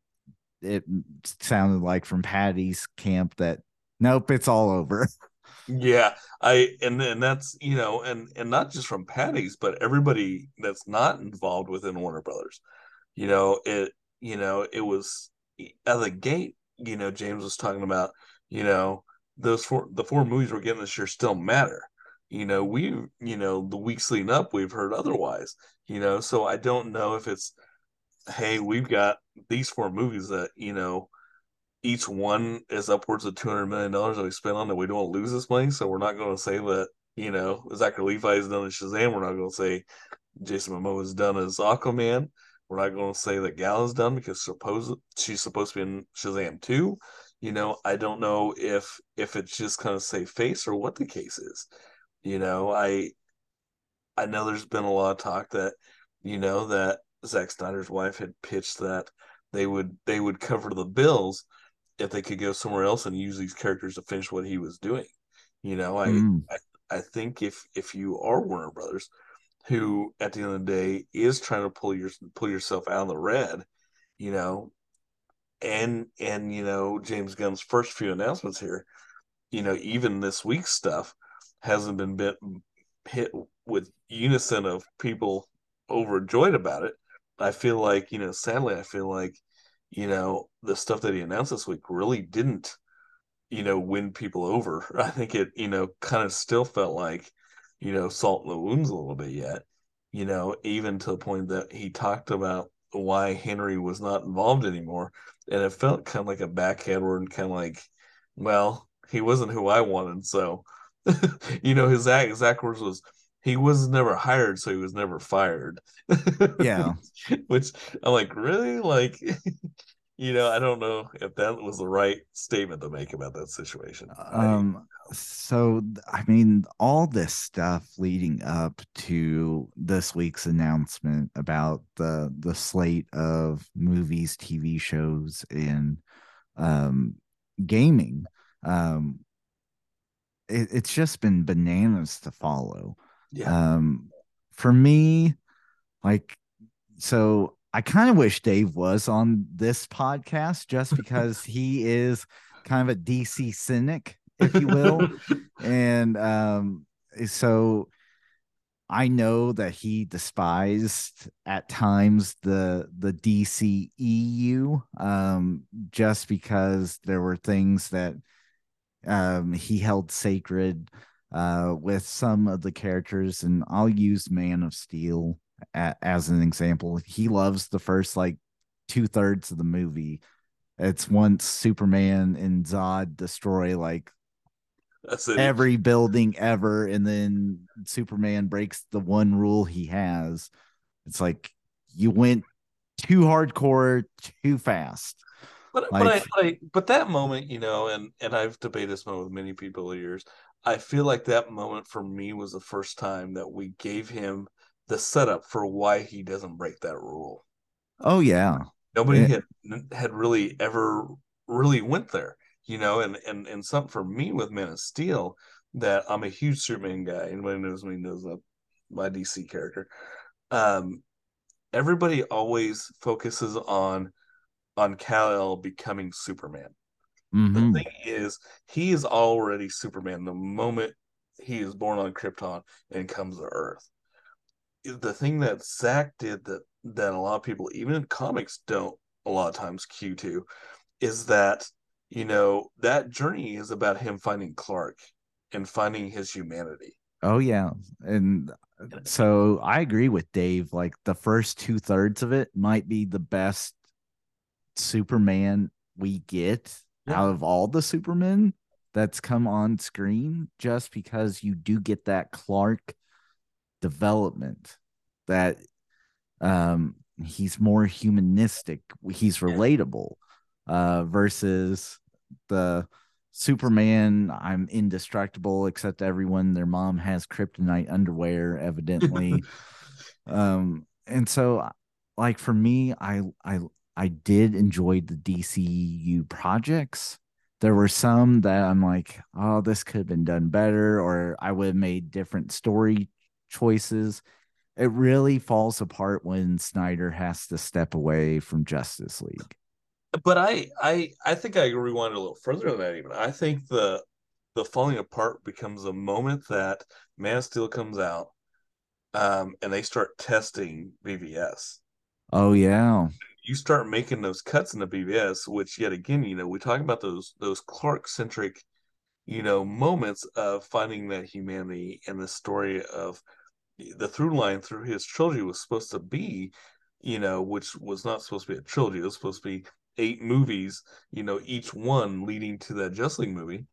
it sounded like from Patty's camp that nope, it's all over. yeah. I and and that's, you know, and and not just from Patty's, but everybody that's not involved within Warner Brothers. You know, it you know, it was at the gate, you know, James was talking about, you know, those four the four movies we're getting this year still matter. You know, we you know, the weeks leading up we've heard otherwise, you know, so I don't know if it's, hey, we've got these four movies that, you know, each one is upwards of two hundred million dollars that we spent on, that we don't lose this money. So we're not going to say that, you know, Zachary Levi is done as Shazam. We're not going to say Jason Momoa is done as Aquaman. We're not going to say that Gal is done because suppose she's supposed to be in Shazam too. You know, I don't know if if it's just kind of save face or what the case is. You know, I I know there's been a lot of talk that, you know, that Zack Snyder's wife had pitched that they would they would cover the bills if they could go somewhere else and use these characters to finish what he was doing. You know, I Mm. I, I think if if you are Warner Brothers, who at the end of the day is trying to pull your pull yourself out of the red, you know, and and you know James Gunn's first few announcements here, you know, even this week's stuff hasn't been bit, hit with unison of people overjoyed about it. I feel like, you know, sadly, I feel like, you know, the stuff that he announced this week really didn't, you know, win people over. I think it, you know, kind of still felt like, you know, salt in the wounds a little bit yet, you know, even to the point that he talked about why Henry was not involved anymore. And it felt kind of like a backhanded and kind of like, well, he wasn't who I wanted. So, you know, his exact, exact words was, he was never hired, so he was never fired. Yeah. Which I'm like, really? Like, you know, I don't know if that was the right statement to make about that situation. I Um, so I mean, all this stuff leading up to this week's announcement about the the slate of movies, T V shows, and um gaming, um, it, it's just been bananas to follow. yeah. Um, for me, like, so I kind of wish Dave was on this podcast just because he is kind of a D C cynic, if you will. And um, so I know that he despised at times the the D C E U, um, just because there were things that um, he held sacred uh, with some of the characters, and I'll use Man of Steel a- as an example. He loves the first like two thirds of the movie. It's once Superman and Zod destroy like That's it. every building ever, and then Superman breaks the one rule he has. It's like you went too hardcore, too fast. But but I, Like, but I but that moment, you know, and and I've debated this moment with many people over the years. I feel like that moment for me was the first time that we gave him the setup for why he doesn't break that rule. oh yeah. Nobody It, had had really ever really went there, you know, and and and something for me with Man of Steel, that I'm a huge Superman guy. Anybody knows me knows that my D C character. Um, Everybody always focuses on on Kal-El becoming Superman. The mhm. thing is, he is already Superman the moment he is born on Krypton and comes to Earth. The thing that Zach did that that a lot of people, even in comics, don't a lot of times cue to, is that, you know, that journey is about him finding Clark and finding his humanity. Oh yeah. And so I agree with Dave. Like the first two thirds of it might be the best Superman we get Yeah. out of all the Supermen that's come on screen, just because you do get that Clark development, that um he's more humanistic, he's Yeah. relatable, uh versus the Superman, I'm indestructible except everyone their mom has kryptonite underwear evidently. Um and so, like, for me, i i i did enjoy the DCU projects. There were some that I'm like, oh, this could have been done better, or I would have made different story choices. It really falls apart when Snyder has to step away from Justice League. But I, I, I think I rewind a little further than that. Even I think the the falling apart becomes a moment that Man of Steel comes out, um, and they start testing B V S. Oh yeah. You start making those cuts in the B V S, which yet again, you know, we talk about those those Clark centric, you know, moments of finding that humanity, and the story of the through line through his trilogy was supposed to be, you know, which was not supposed to be a trilogy. It was supposed to be eight movies, you know, each one leading to that Justice League movie,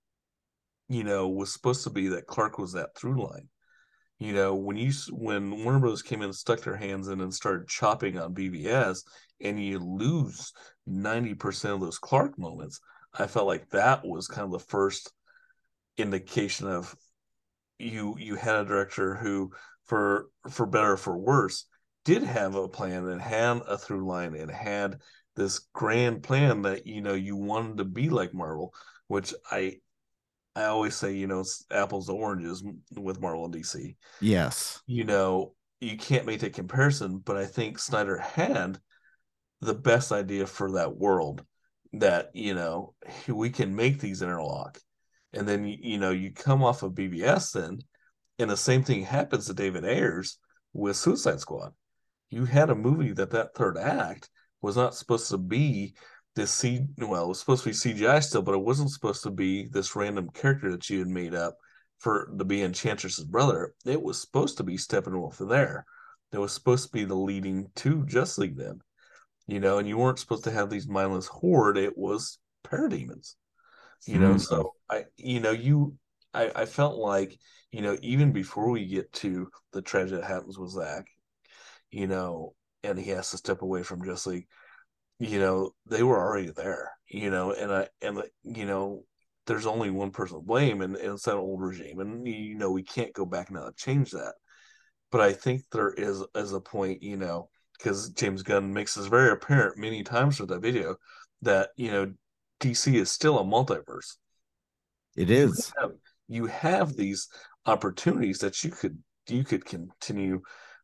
you know, was supposed to be that Clark was that through line. You know, when you when Warner Bros. Came in and stuck their hands in and started chopping on B V S, and you lose ninety percent of those Clark moments, I felt like that was kind of the first indication of you you had a director who, for for better or for worse, did have a plan and had a through line and had this grand plan that, you know, you wanted to be like Marvel, which I I always say, you know, it's apples to oranges with Marvel and D C. Yes. You know, you can't make that comparison, but I think Snyder had the best idea for that world, that, you know, we can make these interlock. And then, you know, you come off of B B S then, and the same thing happens to David Ayers with Suicide Squad. You had a movie that that third act was not supposed to be this C well, it was supposed to be C G I still, but it wasn't supposed to be this random character that you had made up for to be Enchantress's brother. It was supposed to be Steppenwolf there. It was supposed to be the leading to Justice League then, you know, and you weren't supposed to have these mindless horde. It was parademons, you know. Mm. So I, you know, you, I, I felt like, you know, even before we get to the tragedy that happens with Zach, you know, and he has to step away from Justice League, you know, they were already there, you know, and I and you know, there's only one person to blame, and, and it's that old regime, and you know, we can't go back now and change that. But I think there is is a point, you know, because James Gunn makes this very apparent many times with that video that you know D C is still a multiverse. It You is. have you have these opportunities that you could you could continue,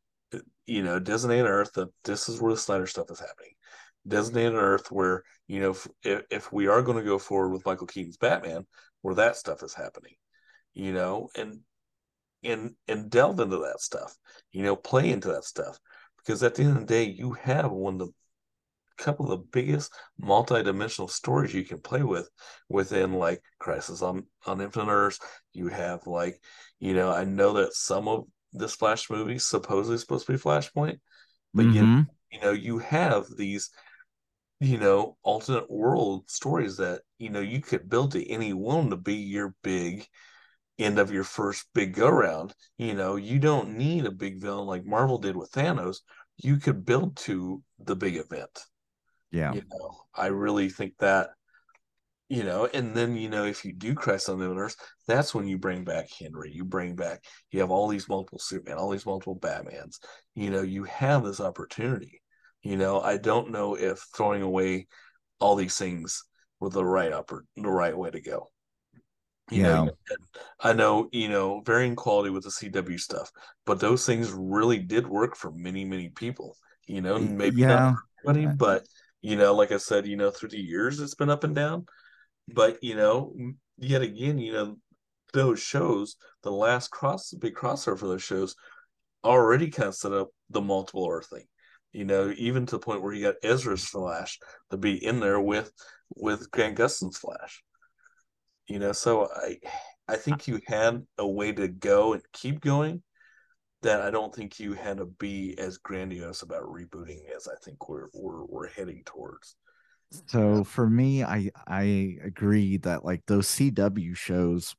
you know, designate Earth that this is where the Snyder stuff is happening. Designate an Earth where, you know, if, if we are going to go forward with Michael Keaton's Batman, where that stuff is happening, you know, and and and delve into that stuff, you know, play into that stuff. Because at the end of the day, you have one of the couple of the biggest multi-dimensional stories you can play with within like Crisis on on Infinite Earths. You have like, you know, I know that some of this Flash movie supposedly supposed to be Flashpoint, but you Mm-hmm. you know you have these, you know, alternate world stories that you know you could build to any one to be your big end of your first big go round. You know, you don't need a big villain like Marvel did with Thanos. You could build to the big event. Yeah. You know, I really think that, you know, and then, you know, if you do Christ on the Earth, that's when you bring back Henry. You bring back, you have all these multiple Superman, all these multiple Batmans. You know, you have this opportunity. You know, I don't know if throwing away all these things were the right upper, the right way to go. You know, Yeah. I know, you know, varying quality with the C W stuff, but those things really did work for many, many people. You know, maybe not Yeah. for everybody, but you know, like I said, you know, through the years it's been up and down. But you know, yet again, you know, those shows, the last cross big crossover for those shows already kind of set up the multiple Earth thing. You know, even to the point where you got Ezra's Flash to be in there with with Grant Gustin's Flash. You know, so I I think you had a way to go and keep going that I don't think you had to be as grandiose about rebooting as I think we're we're we're heading towards. You know, So for me, I I agree that like those C W shows,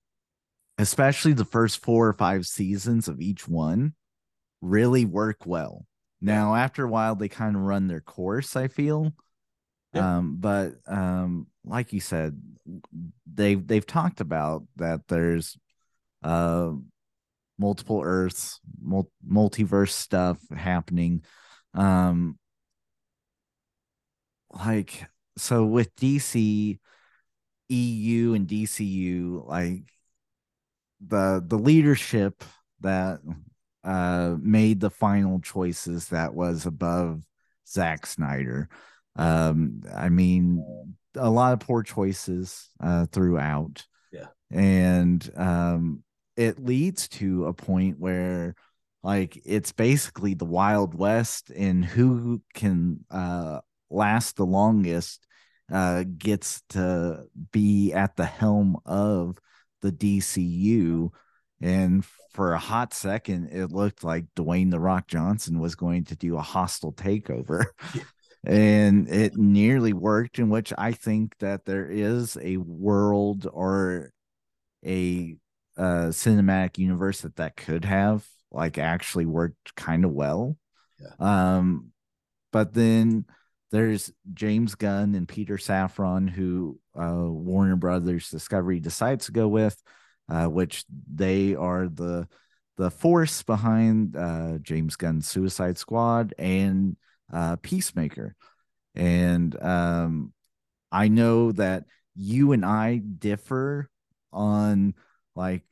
especially the first four or five seasons of each one, really work well. yeah, Now, after a while, they kind of run their course, I feel. yeah, Um, but um, like you said, they've they've talked about that there's uh multiple Earths, mul- multiverse stuff happening. Um, like so with D C, E U, and D C U, like the the leadership that uh made the final choices that was above Zack Snyder. yeah, Um, I mean, a lot of poor choices uh throughout. yeah, And um it leads to a point where like it's basically the Wild West, and who can uh last the longest uh gets to be at the helm of the D C U. And for a hot second, it looked like Dwayne the Rock Johnson was going to do a hostile takeover. yeah, And it nearly worked, in which I think that there is a world or a uh, cinematic universe that that could have like actually worked kind of well. yeah, Um, but then there's James Gunn and Peter Safran, who uh, Warner Brothers Discovery decides to go with, uh, which they are the the force behind uh, James Gunn's Suicide Squad and uh, Peacemaker. And um, I know that you and I differ on like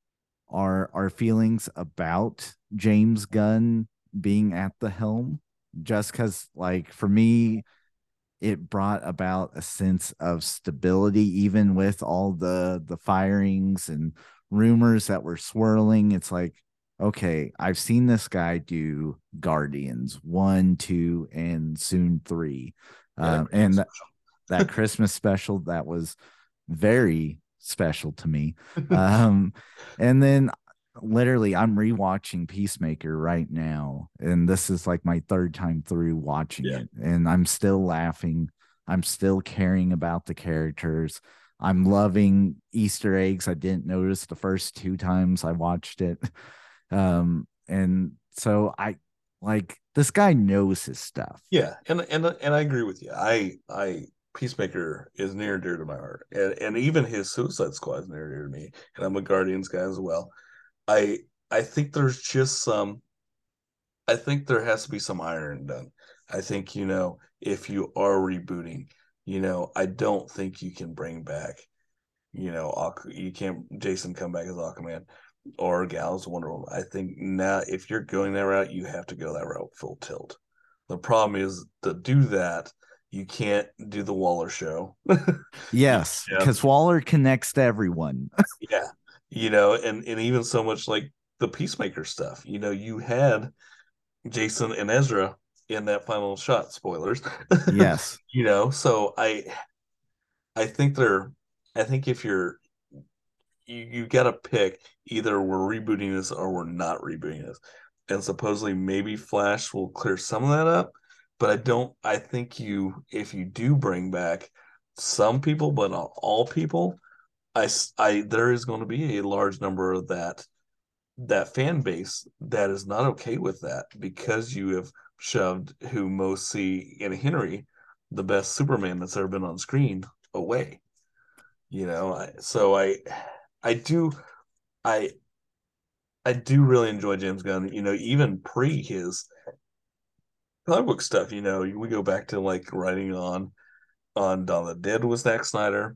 our our feelings about James Gunn being at the helm, just because like for me it brought about a sense of stability even with all the the firings and rumors that were swirling. It's like, okay, I've seen this guy do Guardians one, two, and soon three. yeah. Um, and that Christmas special that was very special to me. Um, and then literally, I'm rewatching Peacemaker right now, and this is like my third time through watching Yeah, it, and I'm still laughing. I'm still caring about the characters. I'm loving Easter eggs I didn't notice the first two times I watched it. Um, and so I like this guy knows his stuff. Yeah, and and and I agree with you. I I Peacemaker is near and dear to my heart, and and even his Suicide Squad is near and dear to me. And I'm a Guardians guy as well. I I think there's just some. I think there has to be some iron done. I think you know if you are rebooting, you know, I don't think you can bring back, you know, you can't Jason come back as Aquaman or Gal as Wonder Woman. I think now if you're going that route, you have to go that route full tilt. The problem is to do that, you can't do the Waller show. Yes, Yeah, because Waller connects to everyone. yeah, you know, and and even so much like the Peacemaker stuff. You know, you had Jason and Ezra in that final shot. Spoilers. Yes. You know, so I I think they're I think if you're you, you got to pick either we're rebooting this or we're not rebooting this. And supposedly maybe Flash will clear some of that up, but I don't. I think you, if you do bring back some people, but not all people, I, I there is going to be a large number of that that fan base that is not okay with that because you have shoved who most see in Henry, the best Superman that's ever been on screen, away. You know, I, so I I do I I do really enjoy James Gunn. You know, even pre his comic book stuff. You know, we go back to like writing on on Dawn of the Dead with Zack Snyder.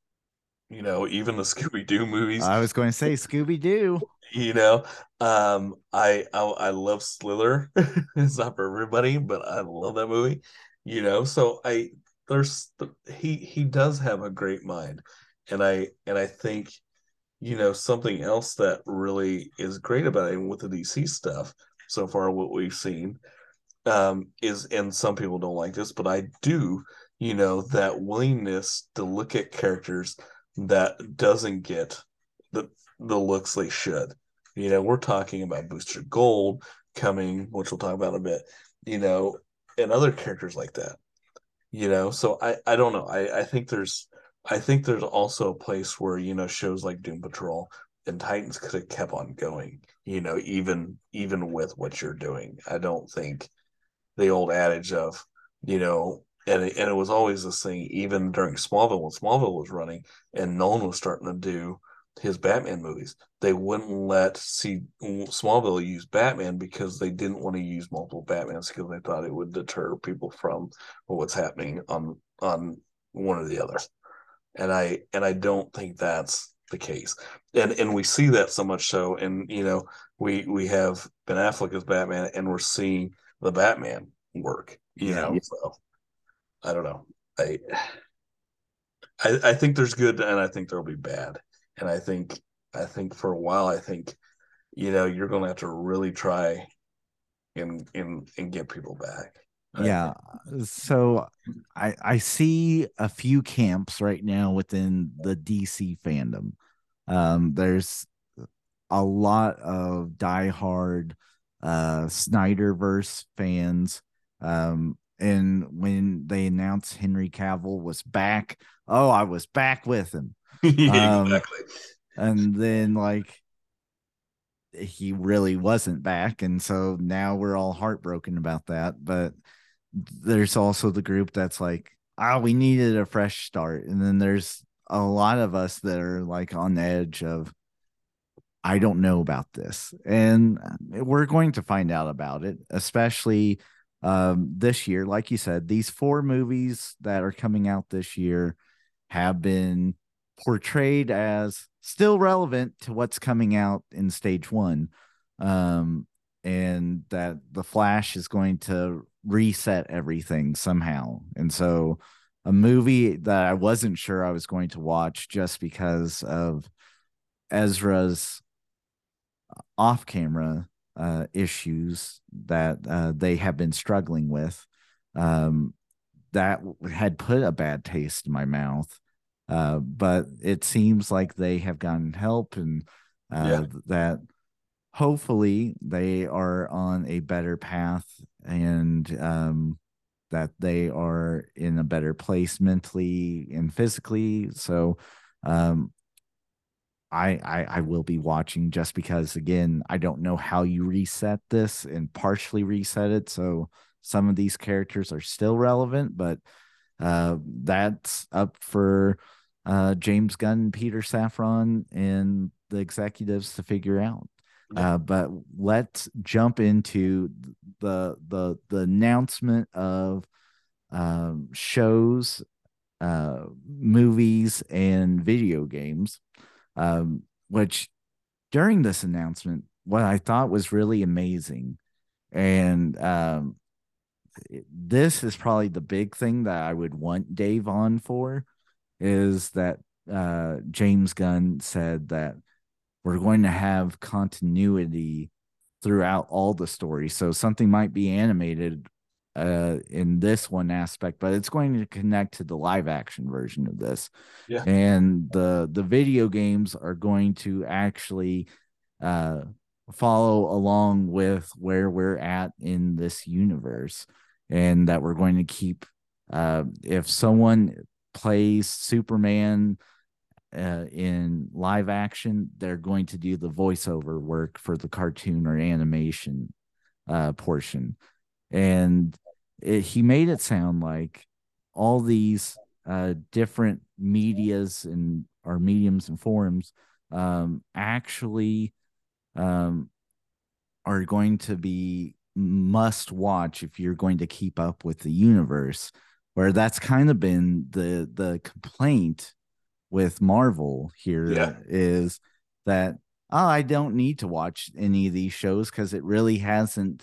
You know, even the Scooby Doo movies. I was going to say Scooby Doo. You know, um, I, I I love Slither. It's not for everybody, but I love that movie. You know, so I there's he he does have a great mind, and I and I think you know, something else that really is great about it with the D C stuff so far, what we've seen, um, is, and some people don't like this, but I do, you know, that willingness to look at characters that doesn't get the the looks they should. You know, we're talking about Booster Gold coming, which we'll talk about in a bit, you know, and other characters like that. You know, so I I don't know. I I think there's I think there's also a place where, you know, shows like Doom Patrol and Titans could have kept on going, you know, even even with what you're doing. I don't think the old adage of, you know, and it, and it was always this thing, even during Smallville, when Smallville was running and Nolan was starting to do his Batman movies, they wouldn't let see Smallville use Batman because they didn't want to use multiple Batmans because they thought it would deter people from what's happening on on one or the other. And I and I don't think that's the case. And and we see that so much so, and you know, we we have Ben Affleck as Batman, and we're seeing the Batman work. You Yeah. know, so I don't know. I I, I think there's good, and I think there'll be bad. And I think I think for a while, I think you know you're going to have to really try and and and get people back. Yeah. So I I see a few camps right now within the D C fandom. Um, there's a lot of diehard uh Snyderverse fans. Um, and when they announced Henry Cavill was back, oh, I was back with him. Yeah, Um, exactly. and then like he really wasn't back, and so now we're all heartbroken about that. But there's also the group that's like, oh, we needed a fresh start. And then there's a lot of us that are like on the edge of, I don't know about this. And we're going to find out about it, especially um, this year. Like you said, these four movies that are coming out this year have been portrayed as still relevant to what's coming out in stage one. Um, and that the Flash is going to reset everything somehow. And so a movie that I wasn't sure I was going to watch just because of Ezra's off camera uh, issues that uh, they have been struggling with, um, that had put a bad taste in my mouth. Uh, but it seems like they have gotten help, and uh, Yeah. that hopefully they are on a better path, and um, that they are in a better place mentally and physically. So, um, I, I I will be watching just because again I don't know how you reset this and partially reset it, so some of these characters are still relevant, but uh, that's up for uh, James Gunn, Peter Safran, and the executives to figure out. Yeah. Uh, but let's jump into the the the announcement of um, shows, uh, movies, and video games. Um, which during this announcement, what I thought was really amazing, and um, this is probably the big thing that I would want Dave on for, is that uh, James Gunn said that we're going to have continuity throughout all the stories. So something might be animated uh, in this one aspect, but it's going to connect to the live action version of this. Yeah. And the the video games are going to actually uh, follow along with where we're at in this universe, and that we're going to keep. Uh, if someone plays Superman uh, in live action, they're going to do the voiceover work for the cartoon or animation uh, portion. And it, he made it sound like all these uh, different medias and or mediums and forums um, actually um, are going to be must watch if you're going to keep up with the universe. Where that's kind of been the the complaint with Marvel here Yeah. is that, oh, I don't need to watch any of these shows because it really hasn't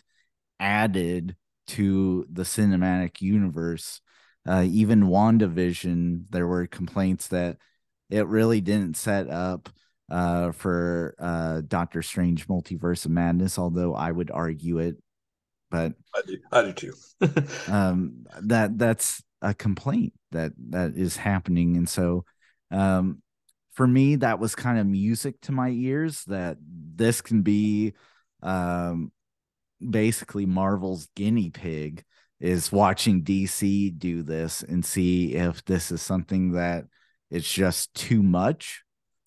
added to the cinematic universe. Uh, even WandaVision, there were complaints that it really didn't set up uh, for uh, Doctor Strange Multiverse of Madness, although I would argue it. But I do, I do too. um, that that's a complaint that that is happening, and so um, for me, that was kind of music to my ears. That this can be um, basically Marvel's guinea pig, is watching D C do this and see if this is something that it's just too much,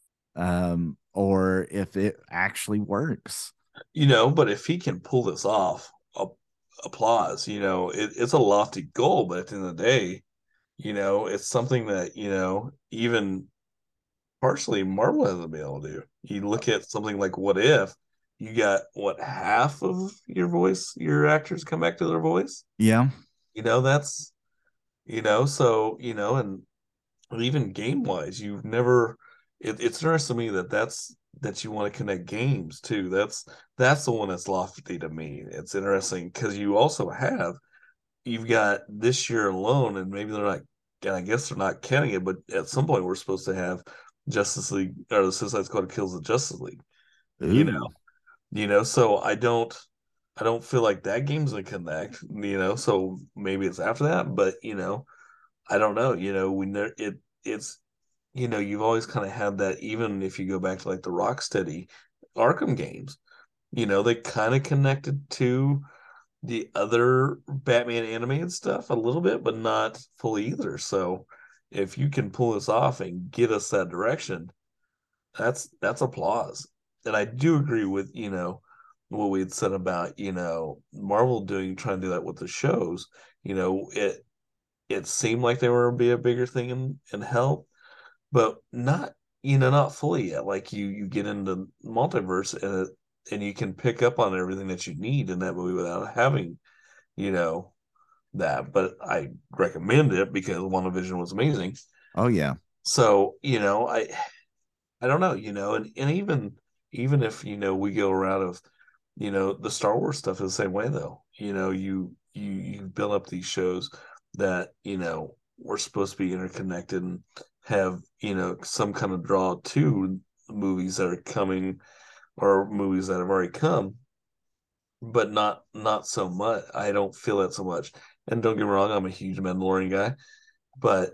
um, or if it actually works. You know, but if he can pull this off, a- applause. You know, it, it's a lofty goal, but at the end of the day, you know, it's something that, you know, even partially Marvel hasn't been able to do. You look at something like What If, you got what, half of your voice, your actors come back to their voice. Yeah, You know, that's, you know, so, you know, and even game wise, you've never, it, it's interesting to me that that's, that you want to connect games too. That's, that's the one that's lofty to me. It's interesting because you also have, you've got this year alone, and maybe they're not, and I guess they're not counting it, but at some point we're supposed to have Justice League or the Suicide Squad kills the Justice League. You know, ooh, you know, so I don't, I don't feel like that game's gonna connect. You know, so maybe it's after that, but you know, I don't know. You know, we ne- it it's you know, you've always kind of had that. Even if you go back to like the Rocksteady Arkham games, you know, they kind of connected to the other Batman animated stuff a little bit, but not fully either. So if you can pull this off and get us that direction, that's that's applause. And I do agree with, you know, what we had said about, you know, Marvel doing trying to do that with the shows. You know, it it seemed like they were be a bigger thing in, in help, but not, you know, not fully yet. Like you you get into multiverse and it, and you can pick up on everything that you need in that movie without having, you know, that. But I recommend it because WandaVision was amazing. oh yeah, So, you know, I I don't know, you know, and, and even even if, you know, we go around of, you know, the Star Wars stuff is the same way though. You know, you you you build up these shows that, you know, we're supposed to be interconnected and have, you know, some kind of draw to movies that are coming or movies that have already come, but not not so much. I don't feel that so much. And don't get me wrong, I'm a huge Mandalorian guy, but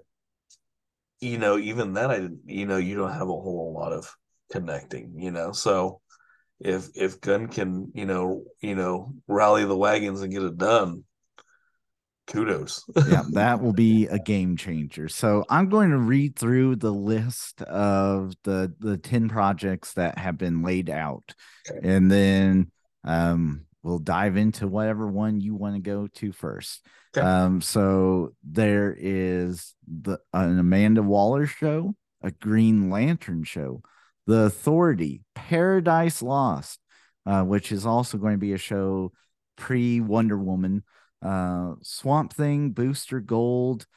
you know, even that I didn't, you know, you don't have a whole lot of connecting, you know. So if if Gunn can, you know, you know, rally the wagons and get it done, Kudos. Yeah, that will be a game changer. So I'm going to read through the list of the the ten projects that have been laid out, Okay. and then um, we'll dive into whatever one you want to go to first. Okay. Um, so there is the an Amanda Waller show, a Green Lantern show, The Authority, Paradise Lost, uh, which is also going to be a show pre Wonder Woman, uh, Swamp Thing, Booster Gold,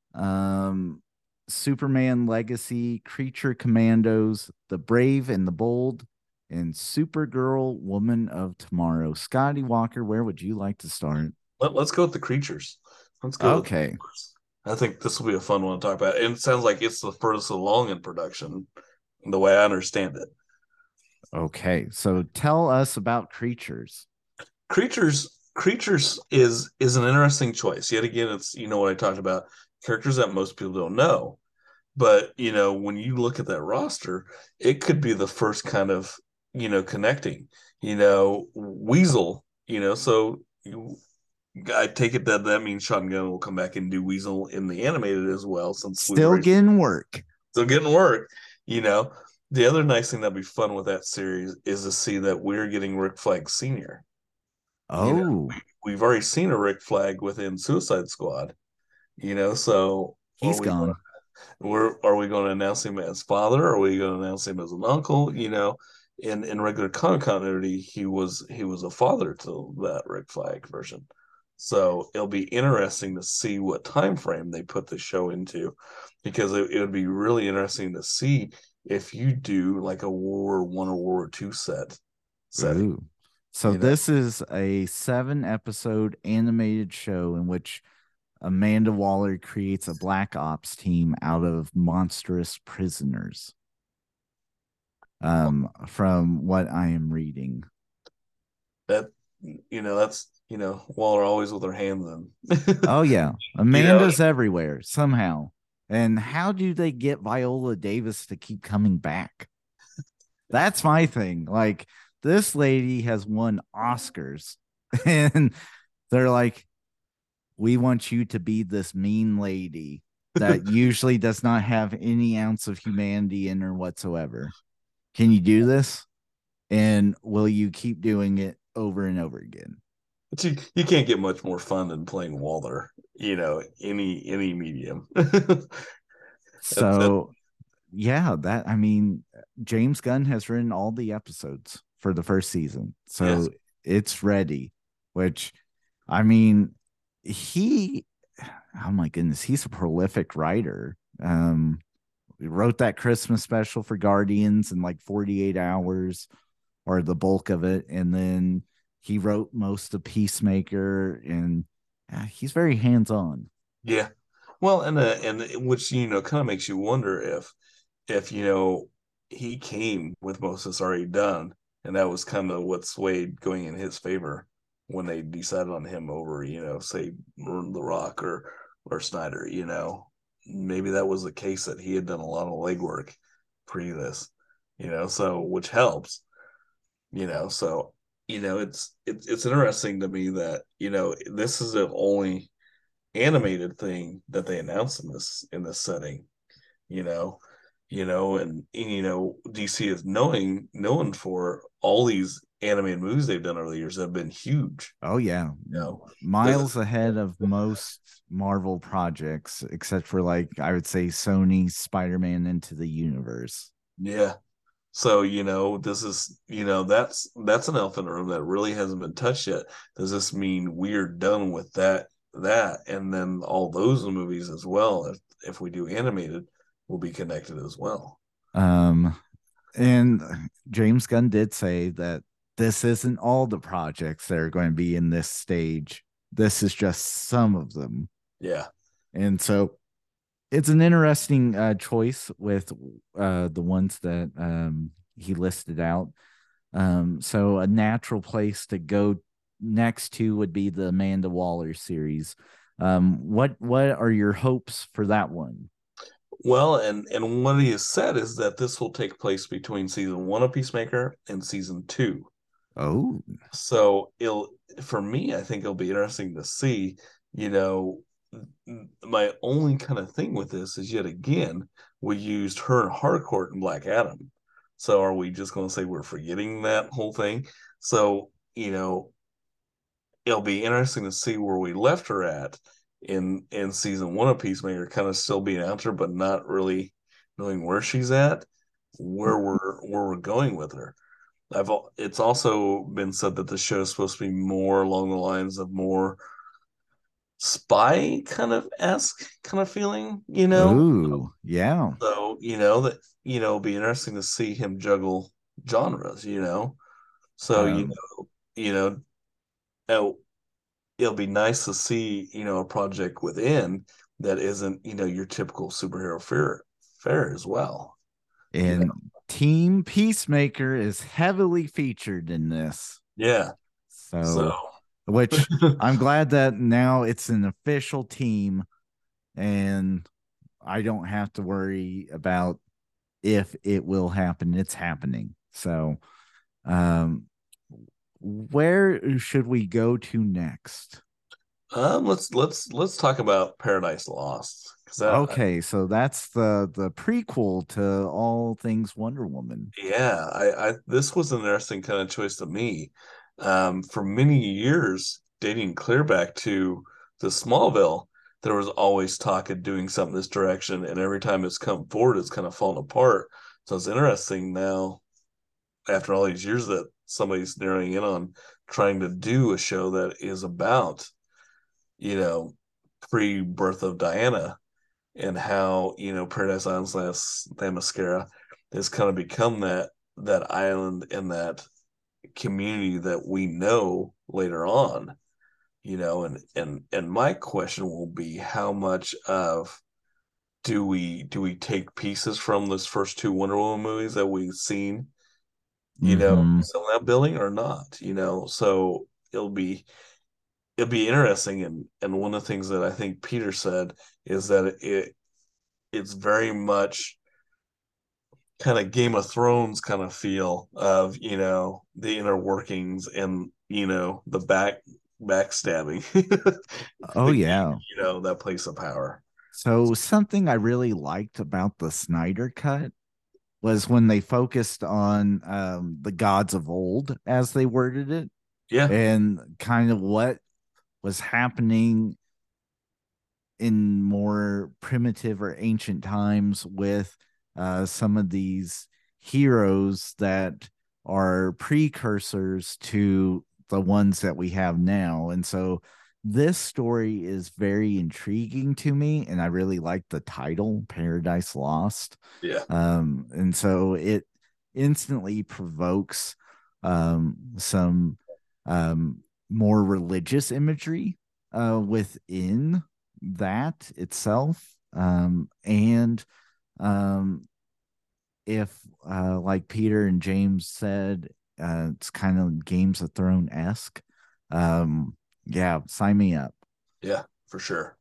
um, Superman Legacy, Creature Commandos, The Brave and the Bold, and Supergirl, Woman of Tomorrow. Scotty Walker, where would you like to start? Let, let's go with the creatures. Let's go. Okay. I think this will be a fun one to talk about. And it sounds like it's the furthest along in production, the way I understand it. Okay. So tell us about Creatures. Creatures Creatures is is an interesting choice. Yet again, it's, you know, what I talked about, characters that most people don't know. But, you know, when you look at that roster, it could be the first kind of, you know, connecting, you know, Weasel, you know, so you, I take it that that means Sean Gunn will come back and do Weasel in the animated as well, since Still we've getting work. Still getting work, you know. The other nice thing that'd be fun with that series is to see that we're getting Rick Flag Senior. Oh, You know, we, we've already seen a Rick Flag within Suicide Squad, you know, so he's are we gone. we're are we going to announce him as father? Are we going to announce him as an uncle? You know, in in regular comic continuity, he was he was a father to that Rick Flag version. So it'll be interesting to see what time frame they put the show into, because it, it would be really interesting to see if you do like a World War One or World War Two set setting. Ooh. So You know? this is a seven episode animated show in which Amanda Waller creates a black ops team out of monstrous prisoners. Um, from what I am reading. That, you know, that's, you know, Waller always with her hands in. Oh yeah, You know? Amanda's everywhere somehow. And how do they get Viola Davis to keep coming back? That's my thing. Like, this lady has won Oscars, and they're like, we want you to be this mean lady that usually does not have any ounce of humanity in her whatsoever. Can you do this? And will you keep doing it over and over again? But you, you can't get much more fun than playing Waller, you know, any any medium. So, yeah, that I mean, James Gunn has written all the episodes for the first season. So Yes. it's ready, which I mean, he, oh my goodness, he's a prolific writer. Um, he wrote that Christmas special for Guardians in like forty-eight hours, or the bulk of it. And then he wrote most of Peacemaker, and uh, he's very hands on. Yeah. Well, and uh, and which, you know, kind of makes you wonder if if you know he came with most of this already done, and that was kind of what swayed going in his favor when they decided on him over, you know, say The Rock or or Snyder. You know, maybe that was the case, that he had done a lot of legwork pre this, you know, so which helps, you know, so you know it's it's it's interesting to me that, you know, this is the only animated thing that they announced in this in this setting, you know, you know, and, and you know, D C is knowing known for all these animated movies they've done over the years that have been huge. Oh yeah, You know, miles ahead of most Marvel projects, except for like I would say Sony's Spider-Man Into the Universe. yeah. So, you know, this is, you know, that's that's an elephant in the room that really hasn't been touched yet. Does this mean we're done with that that and then all those movies as well, if if we do animated, will be connected as well? Um, and James Gunn did say that this isn't all the projects that are going to be in this stage. This is just some of them. Yeah. And so it's an interesting uh, choice with uh, the ones that um, he listed out. Um, so a natural place to go next to would be the Amanda Waller series. Um, what what are your hopes for that one? Well, and and what he has said is that this will take place between season one of Peacemaker and season two. Oh, So it'll, for me, I think it'll be interesting to see you know, my only kind of thing with this is yet again, we used her and Harcourt and Black Adam. So are we just going to say we're forgetting that whole thing? So, you know, it'll be interesting to see where we left her at in in season one of Peacemaker, kind of still being out there, but not really knowing where she's at, where we're where we're going with her. I've it's also been said that the show is supposed to be more along the lines of more spy kind of esque kind of feeling, you know. Ooh, yeah. So you know that you know it'll be interesting to see him juggle genres, you know. So you Um, know you know it'll, it'll be nice to see you know a project within that isn't you know your typical superhero fare fare as well. You know, and Team Peacemaker is heavily featured in this. yeah. So So, which I'm glad that now it's an official team and I don't have to worry about if it will happen. It's happening. So, um, where should we go to next? um, let's let's let's talk about Paradise Lost because that Okay, so that's the the prequel to all things Wonder Woman. yeah, I, I this was an interesting kind of choice to me. Um, for many years, dating clear back to the Smallville, there was always talk of doing something this direction, and every time it's come forward, it's kind of fallen apart. So it's interesting now, after all these years, that somebody's narrowing in on trying to do a show that is about, you know, pre-birth of Diana and how you know Paradise Island slash Themyscira has kind of become that that island and that community that we know later on. You know, and and and my question will be how much of do we do we take pieces from those first two Wonder Woman movies that we've seen, you know, Mm-hmm. still that billing or not, you know? So it'll be it'll be interesting and and one of the things that I think Peter said is that it it's very much kind of Game of Thrones kind of feel of you know the inner workings and you know the back backstabbing Oh the yeah. you know that place of power. So something I really liked about the Snyder cut was when they focused on um, the gods of old, as they worded it, Yeah. and kind of what was happening in more primitive or ancient times with uh, some of these heroes that are precursors to the ones that we have now. And so this story is very intriguing to me, and I really like the title, Paradise Lost. Yeah. Um, and so it instantly provokes um, some um, more religious imagery uh, within that itself. Um, and um, if, uh, like Peter and James said, uh, it's kind of Games of Thrones esque. Um, yeah, sign me up. Yeah, for sure.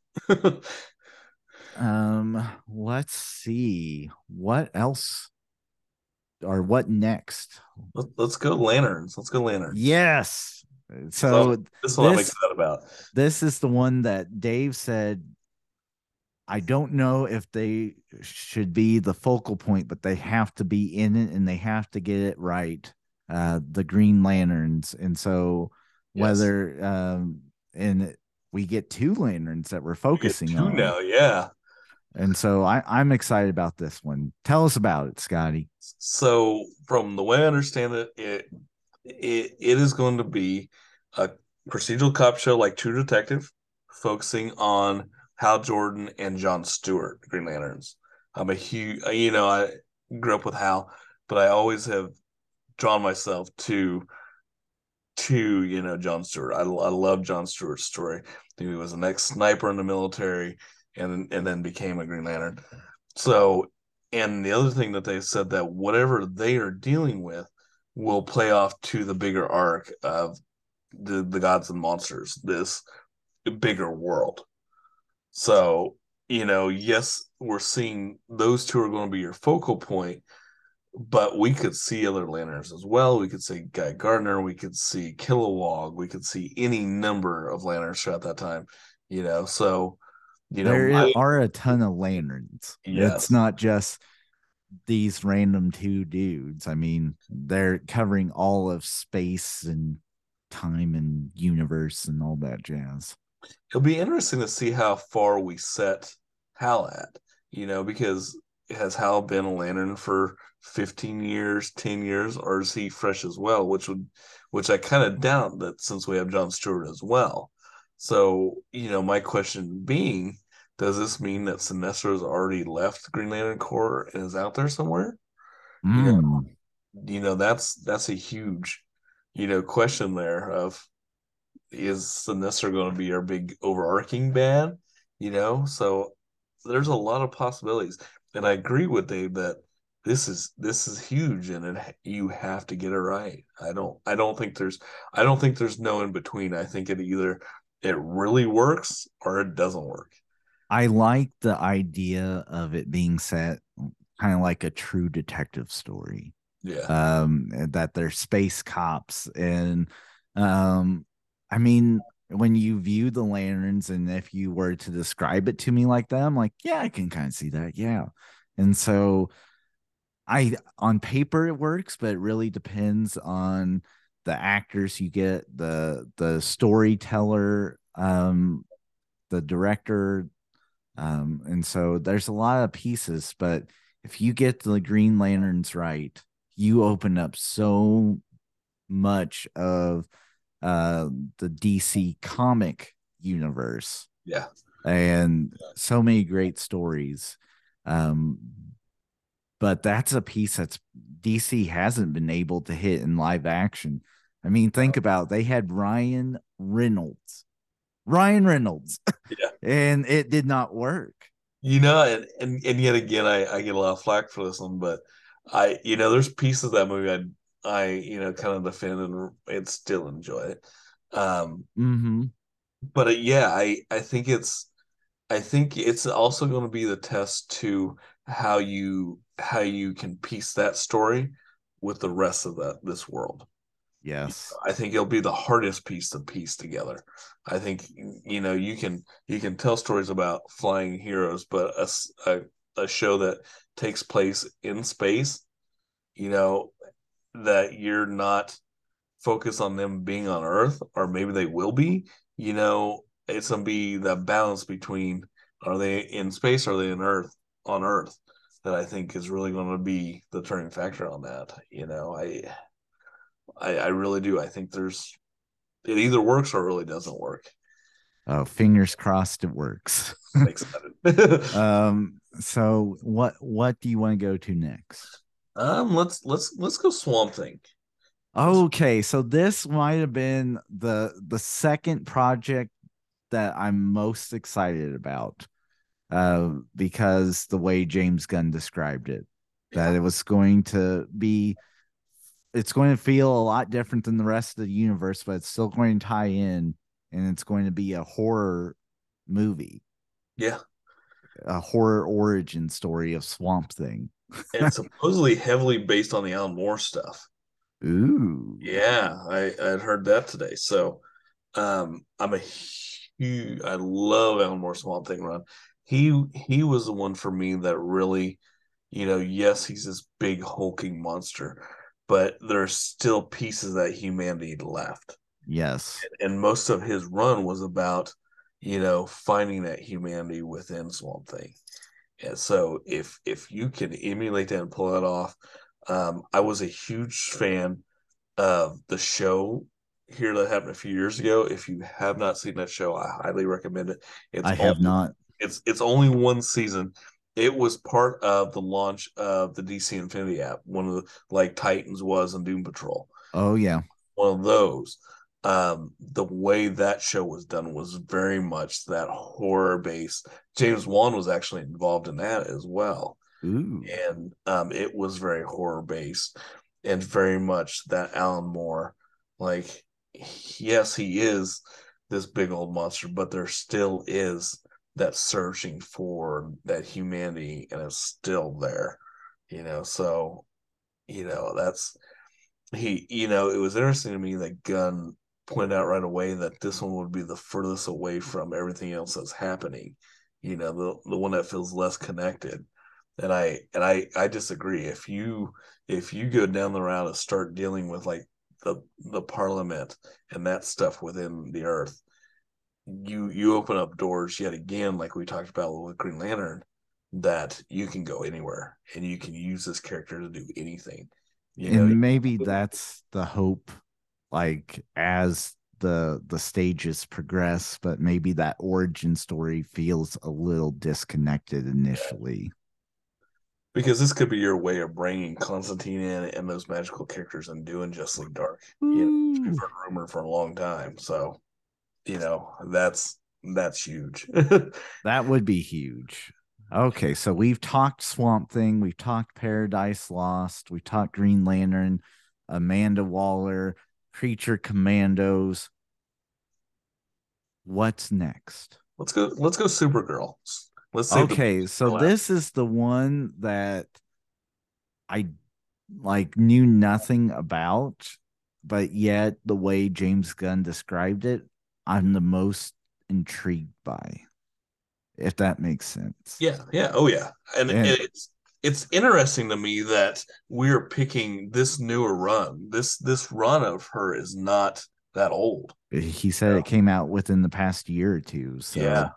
Um, let's see what else or what next. Let, let's go lanterns. Let's go lanterns. Yes. So So this is what I'm this excited about. this is the one that Dave said I don't know if they should be the focal point, but they have to be in it and they have to get it right. Uh, the Green Lanterns, and so Yes. whether um, and we get two lanterns that we're We get focusing two on, now, yeah. and so I, I'm excited about this one. Tell us about it, Scotty. So from the way I understand it, it it, it is going to be a procedural cop show like True Detective, focusing on Hal Jordan and John Stewart, Green Lanterns. I'm a huge, you know, I grew up with Hal, but I always have drawn myself to to you know John Stewart. I, I love John Stewart's story. He was an ex sniper in the military, and and then became a Green Lantern. So, and the other thing that they said that whatever they are dealing with will play off to the bigger arc of the the gods and monsters, this bigger world. So, you know, yes, we're seeing those two are going to be your focal point, but we could see other lanterns as well. We could see Guy Gardner. We could see Kilowog. We could see any number of lanterns throughout that time. you know. So, you know, There my are a ton of lanterns. It's yes, not just these random two dudes. I mean, they're covering all of space and time and universe and all that jazz. it'll be interesting to see how far we set Hal at, you know, because has Hal been a Lantern for fifteen years, ten years, or is he fresh as well? Which would, which I kind of doubt that since we have John Stewart as well. So, you know, my question being, does this mean that Sinestro has already left the Green Lantern Corps and is out there somewhere? You know, Mm, you know, that's that's a huge, you know, question there of is Sinestro going to be our big overarching bad? You know, so there's a lot of possibilities, and I agree with Dave that this is this is huge, and it, you have to get it right. I don't I don't think there's I don't think there's no in between. I think it either it really works or it doesn't work. I like the idea of it being set kind of like a true detective story. Yeah, Um, that they're space cops, and um, I mean, when you view the lanterns, and if you were to describe it to me like that, I'm like, yeah, I can kind of see that, yeah. And so I on paper it works, but it really depends on the actors you get, the the storyteller, um, the director, um, and so there's a lot of pieces. But if you get the Green Lanterns right, you open up so much of uh the D C comic universe yeah. and so many great stories. Um, but that's a piece that's D C hasn't been able to hit in live action. I mean, think about it. They had Ryan Reynolds, Ryan Reynolds, Yeah. and it did not work. You know, and, and and yet again, I I get a lot of flack for this one, but I, you know, there's pieces of that movie I I you know kind of defend and and still enjoy it. Um, Mm-hmm. but uh, yeah, I I think it's I think it's also going to be the test to how you how you can piece that story with the rest of that this world. Yes. I think it'll be the hardest piece to piece together. I think you know you can you can tell stories about flying heroes, but a a, a show that takes place in space, you know, that you're not focused on them being on Earth, or maybe they will be. You know, it's gonna be the balance between are they in space, or are they in Earth on Earth, that I think is really going to be the turning factor on that. You know, I I, I really do. I think there's it either works or it really doesn't work. Oh, fingers crossed it works. I'm excited. um, so what what do you want to go to next? um, let's let's let's go Swamp Thing. Okay, so this might have been the the second project that I'm most excited about, uh, because the way James Gunn described it, that Yeah, it was going to be, it's going to feel a lot different than the rest of the universe, but it's still going to tie in, and it's going to be a horror movie, yeah, a horror origin story of Swamp Thing. and supposedly heavily based on the Alan Moore stuff. Ooh, Yeah, I I'd heard that today. So, um, I'm a huge I love Alan Moore Swamp Thing run. He he was the one for me that really, you know, yes, he's this big hulking monster, but there's still pieces that humanity left. yes, And most of his run was about, you know, finding that humanity within Swamp Thing. And so if if you can emulate that and pull that off, um, I was a huge fan of the show here that happened a few years ago. If you have not seen that show, I highly recommend it. It's I only have not. it's it's only one season. It was part of the launch of the D C Infinity app, one of the like Titans was and Doom Patrol, Oh yeah, one of those. Um, the way that show was done was very much that horror base. James Wan was actually involved in that as well, ooh, and um, it was very horror based and very much that Alan Moore. Like, yes, he is this big old monster, but there still is that searching for that humanity, and it's still there. You know, so you know that's he. You know, it was interesting to me that Gunn pointed out right away that this one would be the furthest away from everything else that's happening. You know, the the one that feels less connected. And I and I I disagree. If you if you go down the route and start dealing with like the the parliament and that stuff within the earth, you you open up doors yet again, like we talked about with Green Lantern, that you can go anywhere and you can use this character to do anything. You know, And maybe that's the hope, like as the the stages progress, but maybe that origin story feels a little disconnected initially. because this could be your way of bringing Constantine in and those magical characters and doing Justice League Dark. You know, we've heard rumor for a long time, so you know that's that's huge. That would be huge. Okay, so we've talked Swamp Thing, we've talked Paradise Lost, we've talked Green Lantern, Amanda Waller, Creature Commandos. What's next? Let's go. Let's go. Supergirl. Let's see. Okay, so this is the one that I like knew nothing about, but yet the way James Gunn described it, I'm the most intrigued by, if that makes sense. Yeah, yeah, oh yeah, and, And- it's it's interesting to me that we're picking this newer run. This this run of her is not that old. He said Yeah. it came out within the past year or two. So Yeah,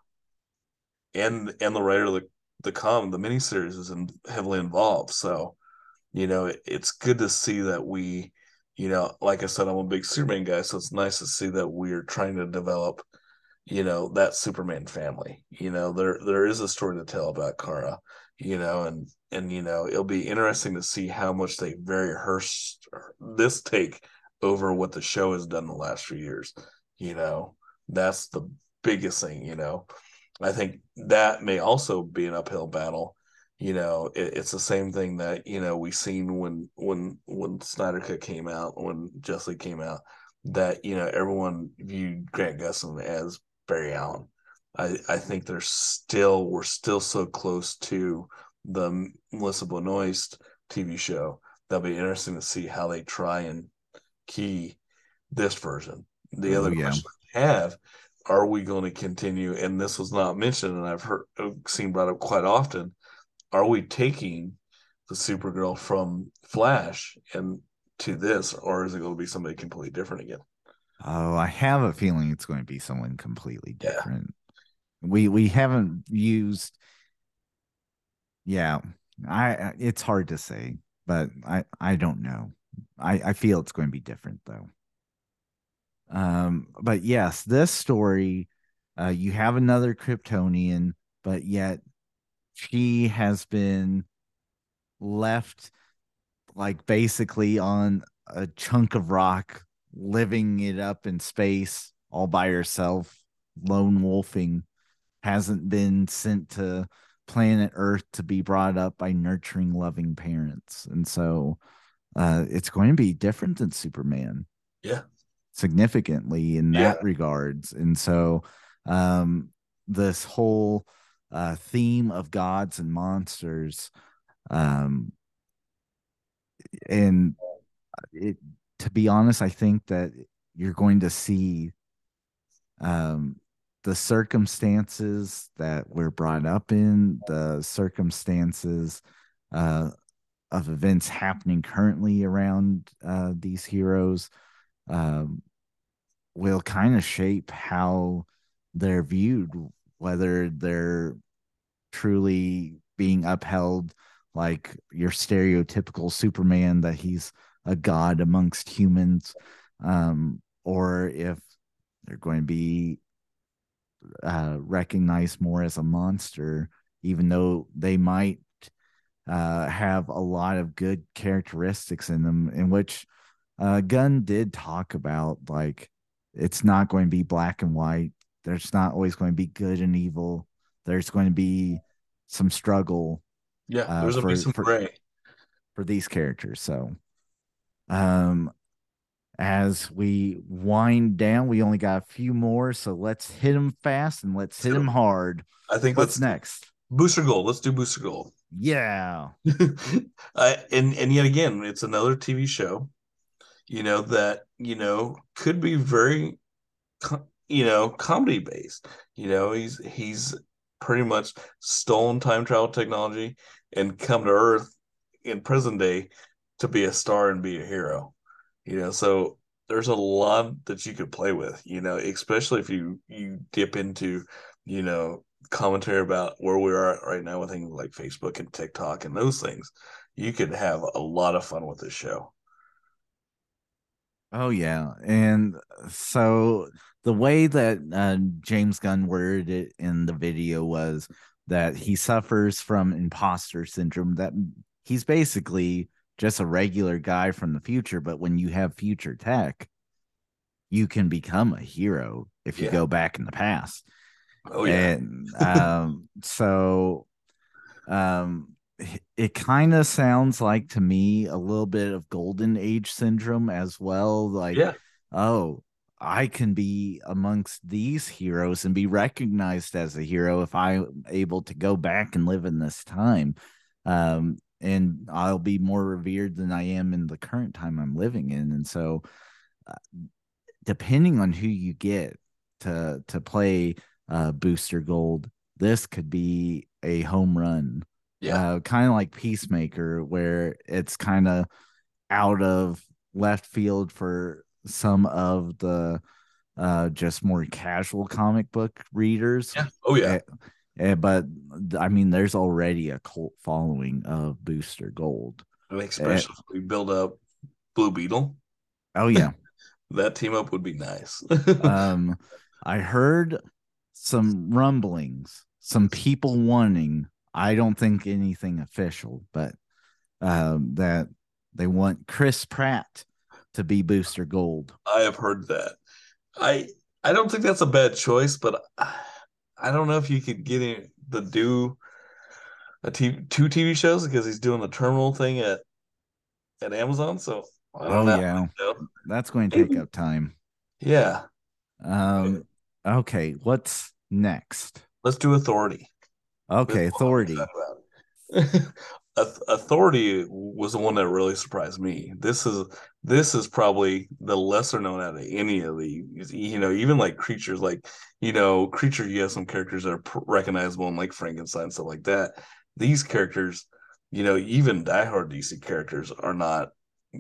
and and the writer of the the com the miniseries is in, heavily involved. So you know it, it's good to see that we, you know, like I said, I'm a big Superman guy, so it's nice to see that we're trying to develop, you know, that Superman family. You know, there there is a story to tell about Kara, you know, and and you know, it'll be interesting to see how much they vary her this take over what the show has done the last few years. You know, that's the biggest thing, you know. I think that may also be an uphill battle. You know, it, it's the same thing that, you know, we seen when when when Snyder Cut came out, when Justice League came out, that, you know, everyone viewed Grant Gustin as Barry Allen. I, I think there's still we're still so close to the Melissa Benoist T V show. That'll be interesting to see how they try and key this version. The Oh, other yeah. question I have, are we going to continue? And this was not mentioned, and I've heard seen brought up quite often. Are we taking the Supergirl from Flash and to this, or is it going to be somebody completely different again? Oh, I have a feeling it's going to be someone completely Yeah. different. We we haven't used. Yeah, I it's hard to say, but I I don't know. I I feel it's going to be different though. Um, but yes, this story, uh, you have another Kryptonian, but yet she has been left like basically on a chunk of rock, living it up in space all by herself, lone wolfing, hasn't been sent to planet Earth to be brought up by nurturing, loving parents. And so uh, it's going to be different than Superman. Yeah. Significantly in Yeah. that regards. And so um, this whole uh, theme of gods and monsters, um, and it, to be honest, I think that you're going to see um, the circumstances that we're brought up in, the circumstances uh, of events happening currently around uh, these heroes um, will kind of shape how they're viewed, whether they're truly being upheld like your stereotypical Superman, that he's a god amongst humans, um, or if they're going to be uh, recognized more as a monster, even though they might uh, have a lot of good characteristics in them, in which uh, Gunn did talk about, like, it's not going to be black and white. There's not always going to be good and evil. There's going to be some struggle. Yeah, uh, there's gonna be for, some for, gray. for these characters. So, um, as we wind down, we only got a few more, so let's hit them fast and let's hit them hard. I think What's let's next? Booster Gold. Let's do Booster Gold. Yeah. uh, and and yet again, it's another T V show. you know, that, you know, could be very, you know, comedy based. You know, he's he's pretty much stolen time travel technology and come to Earth in present day to be a star and be a hero. You know, so there's a lot that you could play with, you know, especially if you you dip into, you know, commentary about where we are at right now with things like Facebook and TikTok and those things. You could have a lot of fun with this show. Oh yeah, and so the way that uh, James Gunn worded it in the video was that he suffers from imposter syndrome. That he's basically just a regular guy from the future, but when you have future tech, you can become a hero if you Yeah. go back in the past. Oh yeah. And um, so um, it kind of sounds like to me a little bit of golden age syndrome as well. Like, Yeah. oh, I can be amongst these heroes and be recognized as a hero if I'm able to go back and live in this time. Um, and I'll be more revered than I am in the current time I'm living in. And so, uh, depending on who you get to to play uh, Booster Gold, this could be a home run, Yeah. uh, kind of like Peacemaker, where it's kind of out of left field for some of the uh, just more casual comic book readers. Yeah. Oh yeah. Eh, eh, but I mean, there's already a cult following of Booster Gold. And Eh, especially if we build up Blue Beetle, oh yeah. that team up would be nice. Um, I heard some rumblings, some people wanting, I don't think anything official, but um, that they want Chris Pratt to be Booster Gold. I have heard that. I I don't think that's a bad choice, but I don't know if you could get him to do a t- two T V shows because he's doing the terminal thing at at Amazon. So I don't Oh, know. yeah. You know, That's going to take maybe. up time. Yeah. Um, okay, what's next? Let's do Authority. This is Okay, what I'm Authority. excited about. Authority was the one that really surprised me. This is this is probably the lesser known out of any of these. You know, even like creatures, like you know, creature. You have some characters that are recognizable, and like Frankenstein stuff like that. These characters, you know, even diehard D C characters are not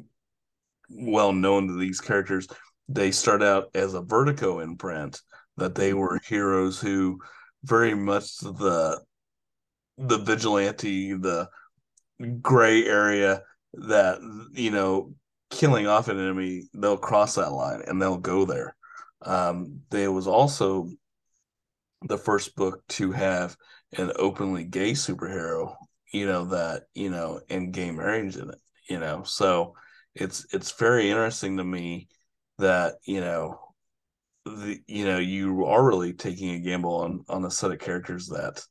well known to these characters. They start out as a Vertigo imprint that they were heroes who very much the the vigilante, the gray area that you know killing off an enemy, they'll cross that line and they'll go there. Um, there was also the first book to have an openly gay superhero, you know, that you know, and gay marriage in it, you know. So it's it's very interesting to me that you know the you know you are really taking a gamble on on a set of characters that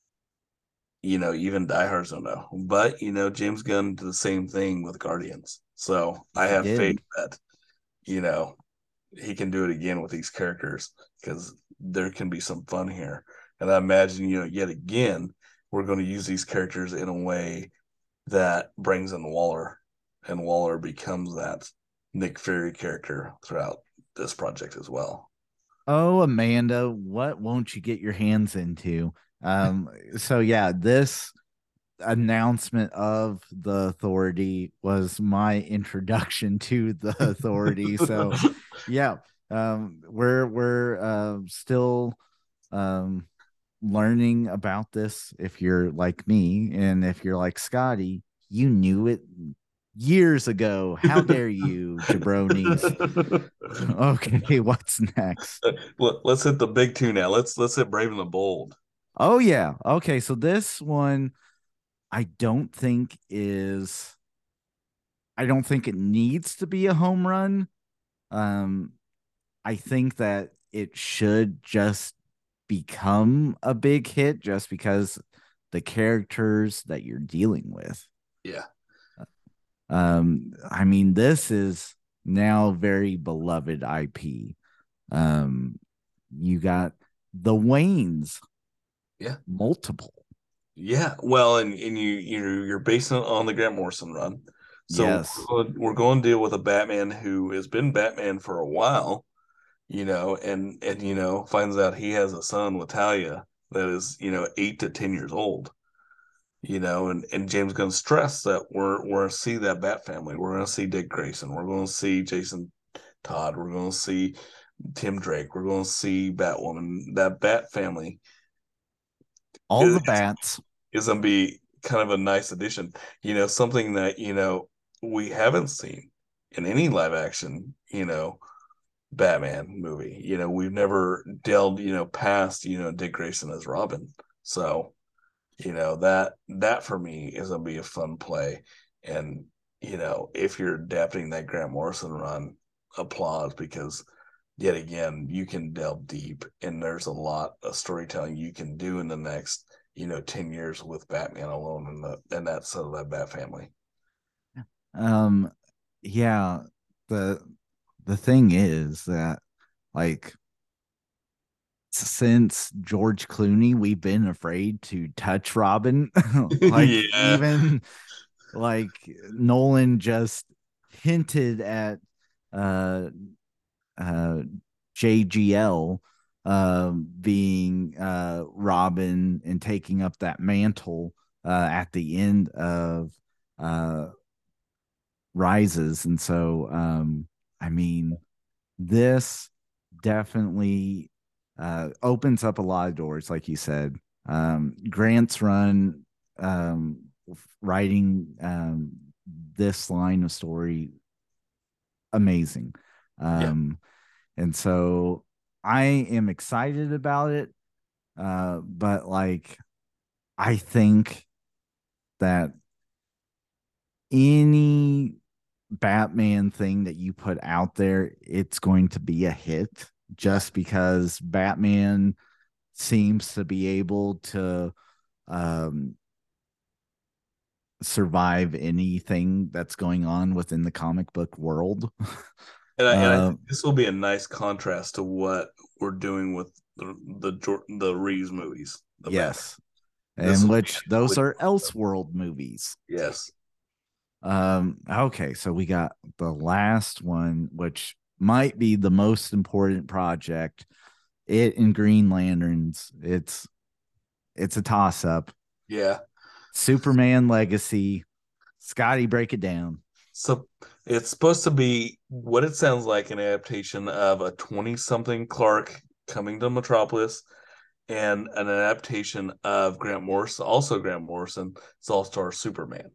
you know, even diehards don't know. But you know, James Gunn did the same thing with Guardians. So I He have faith did. that, you know, he can do it again with these characters because there can be some fun here. And I imagine, you know, yet again, we're going to use these characters in a way that brings in Waller, and Waller becomes that Nick Fury character throughout this project as well. Oh, Amanda, what won't you get your hands into? Um, so yeah, this announcement of the authority was my introduction to the authority. So yeah, um, we're we're uh, still um, learning about this. If you're like me, and if you're like Scotty, you knew it years ago. How dare you, jabronis? Okay, what's next? Let, us hit the big two now. Let's let's hit Brave and the Bold. Oh yeah. Okay, so this one I don't think is I don't think it needs to be a home run. Um I think that it should just become a big hit just because the characters that you're dealing with. Yeah. Um I mean this is now very beloved I P. Um you got the Waynes, Yeah. multiple. Yeah. Well, and, and you you're you're basing it on the Grant Morrison run. So Yes. we're going, we're going to deal with a Batman who has been Batman for a while, you know, and and you know finds out he has a son with Talia that is, you know, eight to ten years old, you know, and and James Gunn stressed that we're we're going to see that Bat family. We're going to see Dick Grayson. We're going to see Jason Todd. We're going to see Tim Drake. We're going to see Batwoman. That Bat family All is, the bats. is going to be kind of a nice addition. You know, something that, you know, we haven't seen in any live action, you know, Batman movie. You know, we've never delved, you know, past, you know, Dick Grayson as Robin. So, you know, that that for me is gonna be a fun play. And, you know, if you're adapting that Grant Morrison run, applause, because yet again, you can delve deep and there's a lot of storytelling you can do in the next, you know, ten years with Batman alone and the and that side of that Bat family. Um, yeah. The the thing is that like since George Clooney, we've been afraid to touch Robin. Like Yeah. even like Nolan just hinted at uh uh J G L um being uh Robin and taking up that mantle uh at the end of uh Rises. And so um I mean this definitely uh, opens up a lot of doors, like you said. Um, Grant's run, um, writing um, this line of story, amazing. Yeah. Um, and so I am excited about it. Uh, but like, I think that any Batman thing that you put out there, it's going to be a hit Yeah. just because Batman seems to be able to um, survive anything that's going on within the comic book world. And I, and I uh, think this will be a nice contrast to what we're doing with the the the Reeves movies, the Batman. yes, This and will which be those with are Elseworld movies. yes, Um, okay, so we got the last one, which might be the most important project. It and Green Lanterns. It's it's a toss up. yeah. Superman Legacy. Scotty, break it down. So it's supposed to be what it sounds like an adaptation of a twenty-something Clark coming to Metropolis and an adaptation of Grant Morrison, also Grant Morrison's All-Star Superman.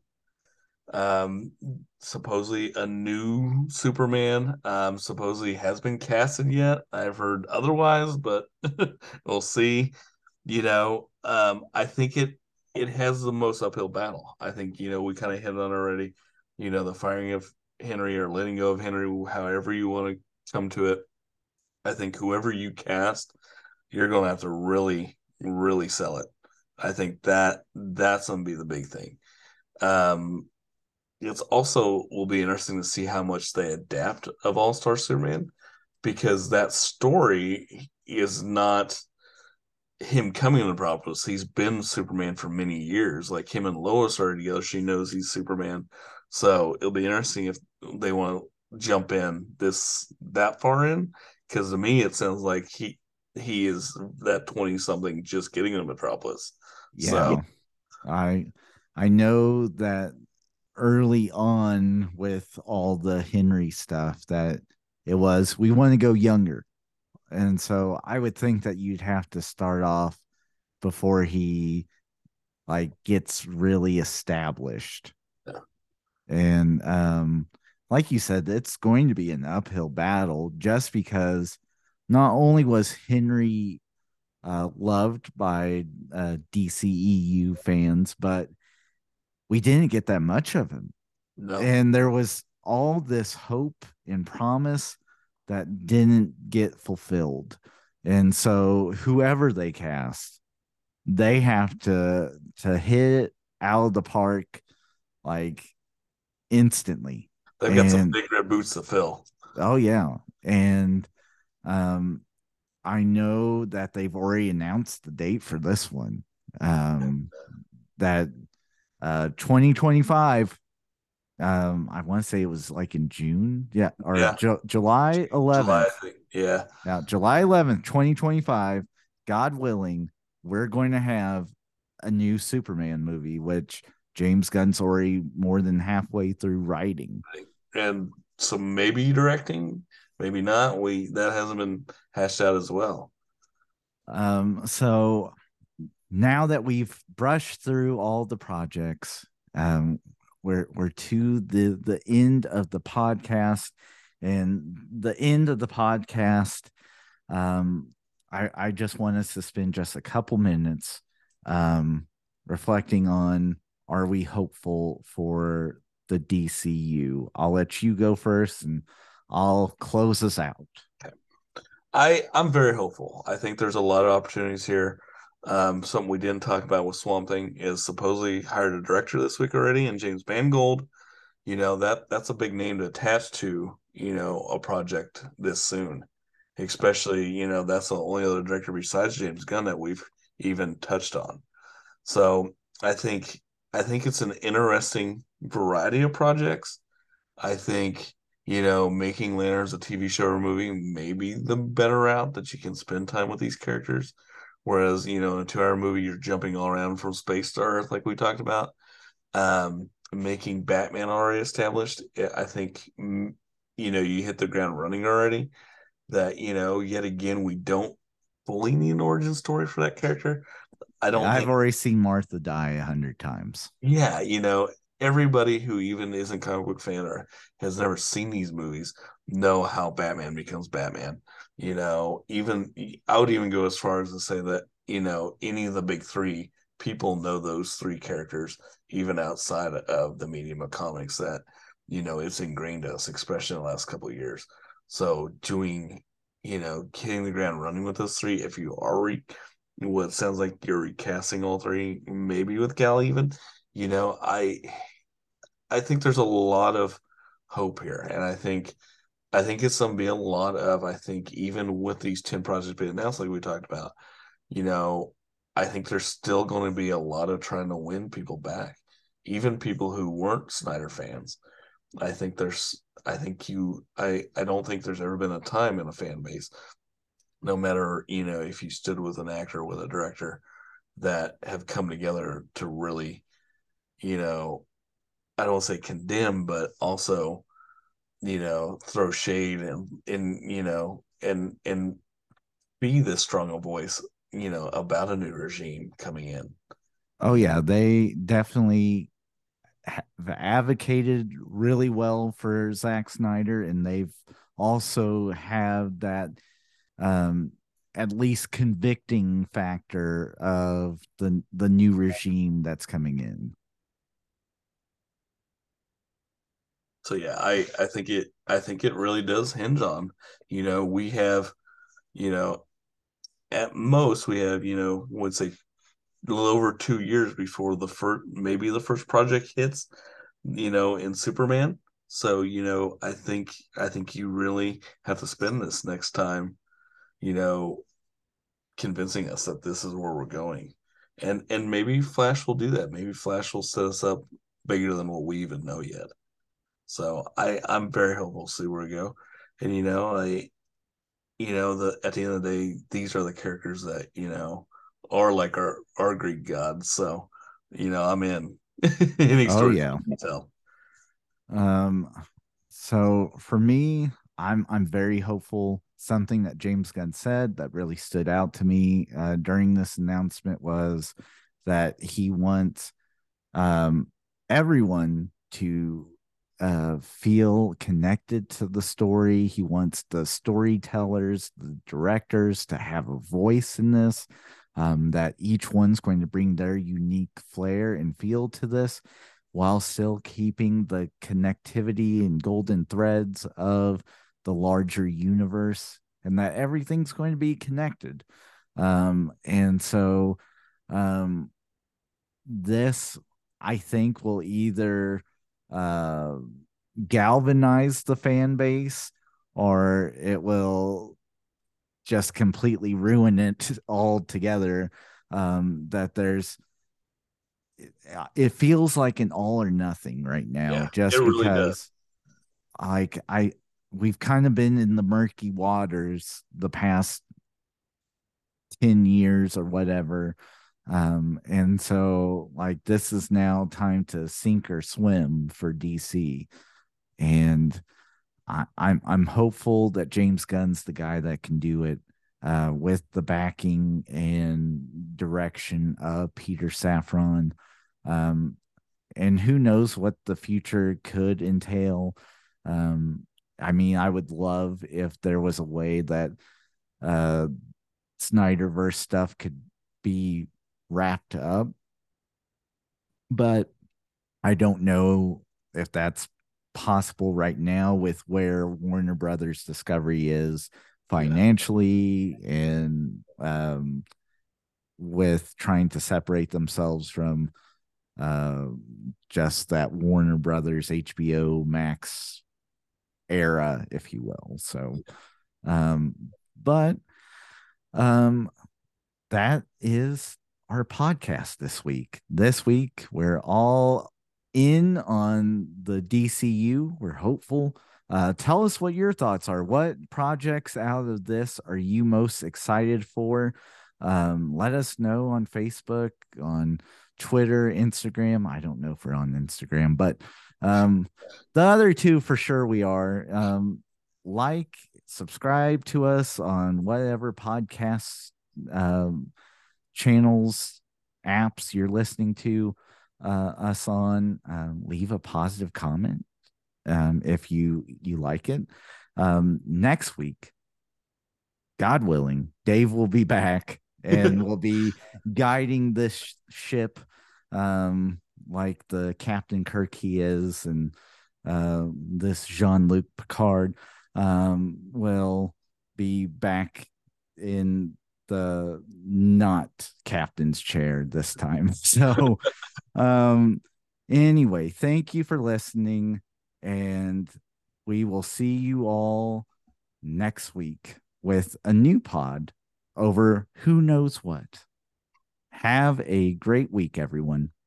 Um, supposedly a new Superman. Um, supposedly has been casted yet. I've heard otherwise, but we'll see. You know, um, I think it it has the most uphill battle. I think, you know, we kind of hit on already. You know, the firing of Henry or letting go of Henry, however you want to come to it. I think whoever you cast, you're going to have to really, really sell it. I think that that's going to be the big thing. Um, it's also will be interesting to see how much they adapt of All Star Superman, because that story is not him coming to Metropolis. He's been Superman for many years. Like him and Lois are together. She knows he's Superman. So it'll be interesting if they want to jump in this that far in. Because to me, it sounds like he he is that twenty something just getting to Metropolis. So Yeah. I I know that early on with all the Henry stuff that it was we want to go younger. And so I would think that you'd have to start off before he like gets really established. yeah, And um like you said, it's going to be an uphill battle just because not only was Henry uh, loved by uh, D C E U fans, but we didn't get that much of him. no, And there was all this hope and promise that didn't get fulfilled. And so whoever they cast, they have to to hit it out of the park like instantly. they've got some And big red boots to fill. oh yeah. And um I know that they've already announced the date for this one. Um that uh twenty twenty-five. Um, I want to say it was like in June, yeah, or Yeah, Ju- July July, eleventh. I think. Yeah. Now, July eleventh, twenty twenty-five, God willing, we're going to have a new Superman movie, which James Gunn's already more than halfway through writing. And so maybe directing, maybe not. We that hasn't been hashed out as well. Um, so now that we've brushed through all the projects, um, we're we're to the the end of the podcast, and the end of the podcast. Um, I I just want us to spend just a couple minutes, um, reflecting on, are we hopeful for the D C U? I'll let you go first, and I'll close us out. I I'm very hopeful. I think there's a lot of opportunities here. Um, something we didn't talk about with Swamp Thing is supposedly hired a director this week already, and James Mangold. You know that that's a big name to attach to. You know, a project this soon, especially you know that's the only other director besides James Gunn that we've even touched on. So I think I think it's an interesting variety of projects. I think, you know, making Lanterns a T V show or movie may be the better route that you can spend time with these characters. Whereas, you know, in a two hour movie, you're jumping all around from space to Earth, like we talked about. Um, making Batman already established, I think, mm, you know, you hit the ground running already. That, you know, yet again, we don't fully need an origin story for that character. I don't I've think already seen Martha die a hundred times. yeah, you know, everybody who even isn't comic book fan or has never seen these movies know how Batman becomes Batman. You know, even I would even go as far as to say that, you know, any of the big three people know those three characters, even outside of the medium of comics, that, you know, it's ingrained us, especially in the last couple of years. So doing, you know, hitting the ground running with those three, if you are re- what sounds like you're recasting all three, maybe with Gal even, you know, I I think there's a lot of hope here, and I think I think it's gonna be a lot of I think even with these ten projects being announced, like we talked about, you know, I think there's still going to be a lot of trying to win people back, even people who weren't Snyder fans. I think there's I think you I I don't think there's ever been a time in a fan base, no matter you know if you stood with an actor or with a director, that have come together to really you know I don't say condemn, but also, you know, throw shade and and you know and and be this strong a voice, you know, about a new regime coming in. Oh yeah, they definitely have advocated really well for Zack Snyder, and they've also have that um at least convicting factor of the the new regime that's coming in. So yeah, I I think it I think it really does hinge on, you know, we have, you know, at most we have, you know, would say a little over two years before the first maybe the first project hits, you know, in Superman. So, you know, I think I think you really have to spend this next time, you know, convincing us that this is where we're going. And and maybe Flash will do that. Maybe Flash will set us up bigger than what we even know yet. So I I'm very hopeful to see where we go. And you know, I you know, the at the end of the day, these are the characters that, you know, are like our our Greek gods. So, you know, I'm in any Oh story yeah. you can tell. Um so for me, I'm I'm very hopeful. Something that James Gunn said that really stood out to me uh, during this announcement was that he wants um, everyone to uh, feel connected to the story. He wants the storytellers, the directors to have a voice in this, um, that each one's going to bring their unique flair and feel to this while still keeping the connectivity and golden threads of the larger universe, and that everything's going to be connected. Um, and so, um, this I think will either uh, galvanize the fan base, or it will just completely ruin it altogether. Um, that there's it feels like an all or nothing right now, Yeah, it just really does. because like I we've kind of been in the murky waters the past ten years or whatever. Um, and so like this is now time to sink or swim for D C. And I, I'm I'm hopeful that James Gunn's the guy that can do it, uh, with the backing and direction of Peter Safran. Um, and who knows what the future could entail. Um, I mean, I would love if there was a way that uh, Snyderverse stuff could be wrapped up, but I don't know if that's possible right now with where Warner Brothers Discovery is Yeah. financially and um, with trying to separate themselves from uh, just that Warner Brothers H B O Max era, if you will. So, um, but um, that is our podcast this week. This week, we're all in on the D C U. We're hopeful. Uh, tell us what your thoughts are. What projects out of this are you most excited for? Um, let us know on Facebook, on Twitter, Instagram. I don't know if we're on Instagram, but um, the other two for sure we are. Um, like, subscribe to us on whatever podcasts um, channels, apps you're listening to uh, us on. Um, leave a positive comment um, if you you like it. Um, next week, God willing, Dave will be back and will be guiding this ship um, like the Captain Kirk he is, and uh, this Jean-Luc Picard um, will be back in the not captain's chair this time. So, um, anyway, thank you for listening, and we will see you all next week with a new pod over who knows what. Have a great week, everyone.